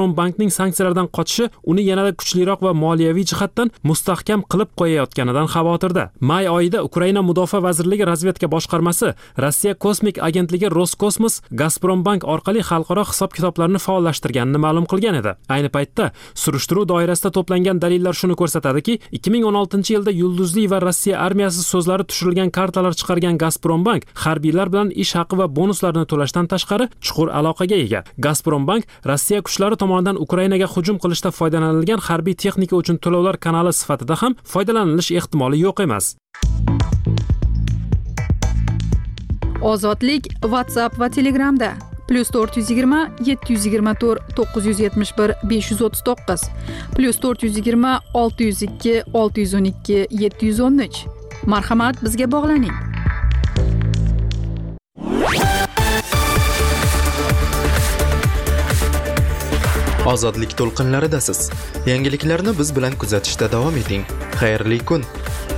Gazprombankning sanksiyalardan qochishi uni yanada kuchliroq va moliyaviy jihatdan mustahkam qilib qo'yayotganidan xavotirda. May oyida Ukraina Mudofaa vazirligi razvedka boshqarmasi Rossiya kosmik agentligi Roskosmos Gazprombank orqali xalqaro hisob-kitoblarni faollashtirganini ma'lum qilgan edi. Ayni paytda surishtiruv doirasida to'plangan dalillar shuni ko'rsatadiki, ikki ming o'n oltinchi yilda yulduzli va Rossiya armiyasi so'zlari tushirilgan kartalar chiqargan Gazprombank harbiylar bilan ish haqi va bonuslarni to'lashdan tashqari chuqur aloqaga ega. Gazprombank Rossiya kuchlari tomonidan Ukrainaga hujum qilishda foydalanilgan harbiy texnika uchun to'lovlar kanali sifatida ham foydalanilish ehtimoli yo'q emas. Ozodlik WhatsApp va Telegramda plus to'rt yuz yigirma yetti yuz yigirma to'rt to'qqiz yuz yetmish bir besh yuz o'ttiz to'qqiz plus to'rt yuz yigirma olti yuz ikki olti yuz o'n ikki yetti yuz o'n uch. Marhamat, bizga bog'laning. Ozodlik to'lqinlaridasiz. Yangiliklarni biz bilan kuzatishda davom eting. Xayrli kun.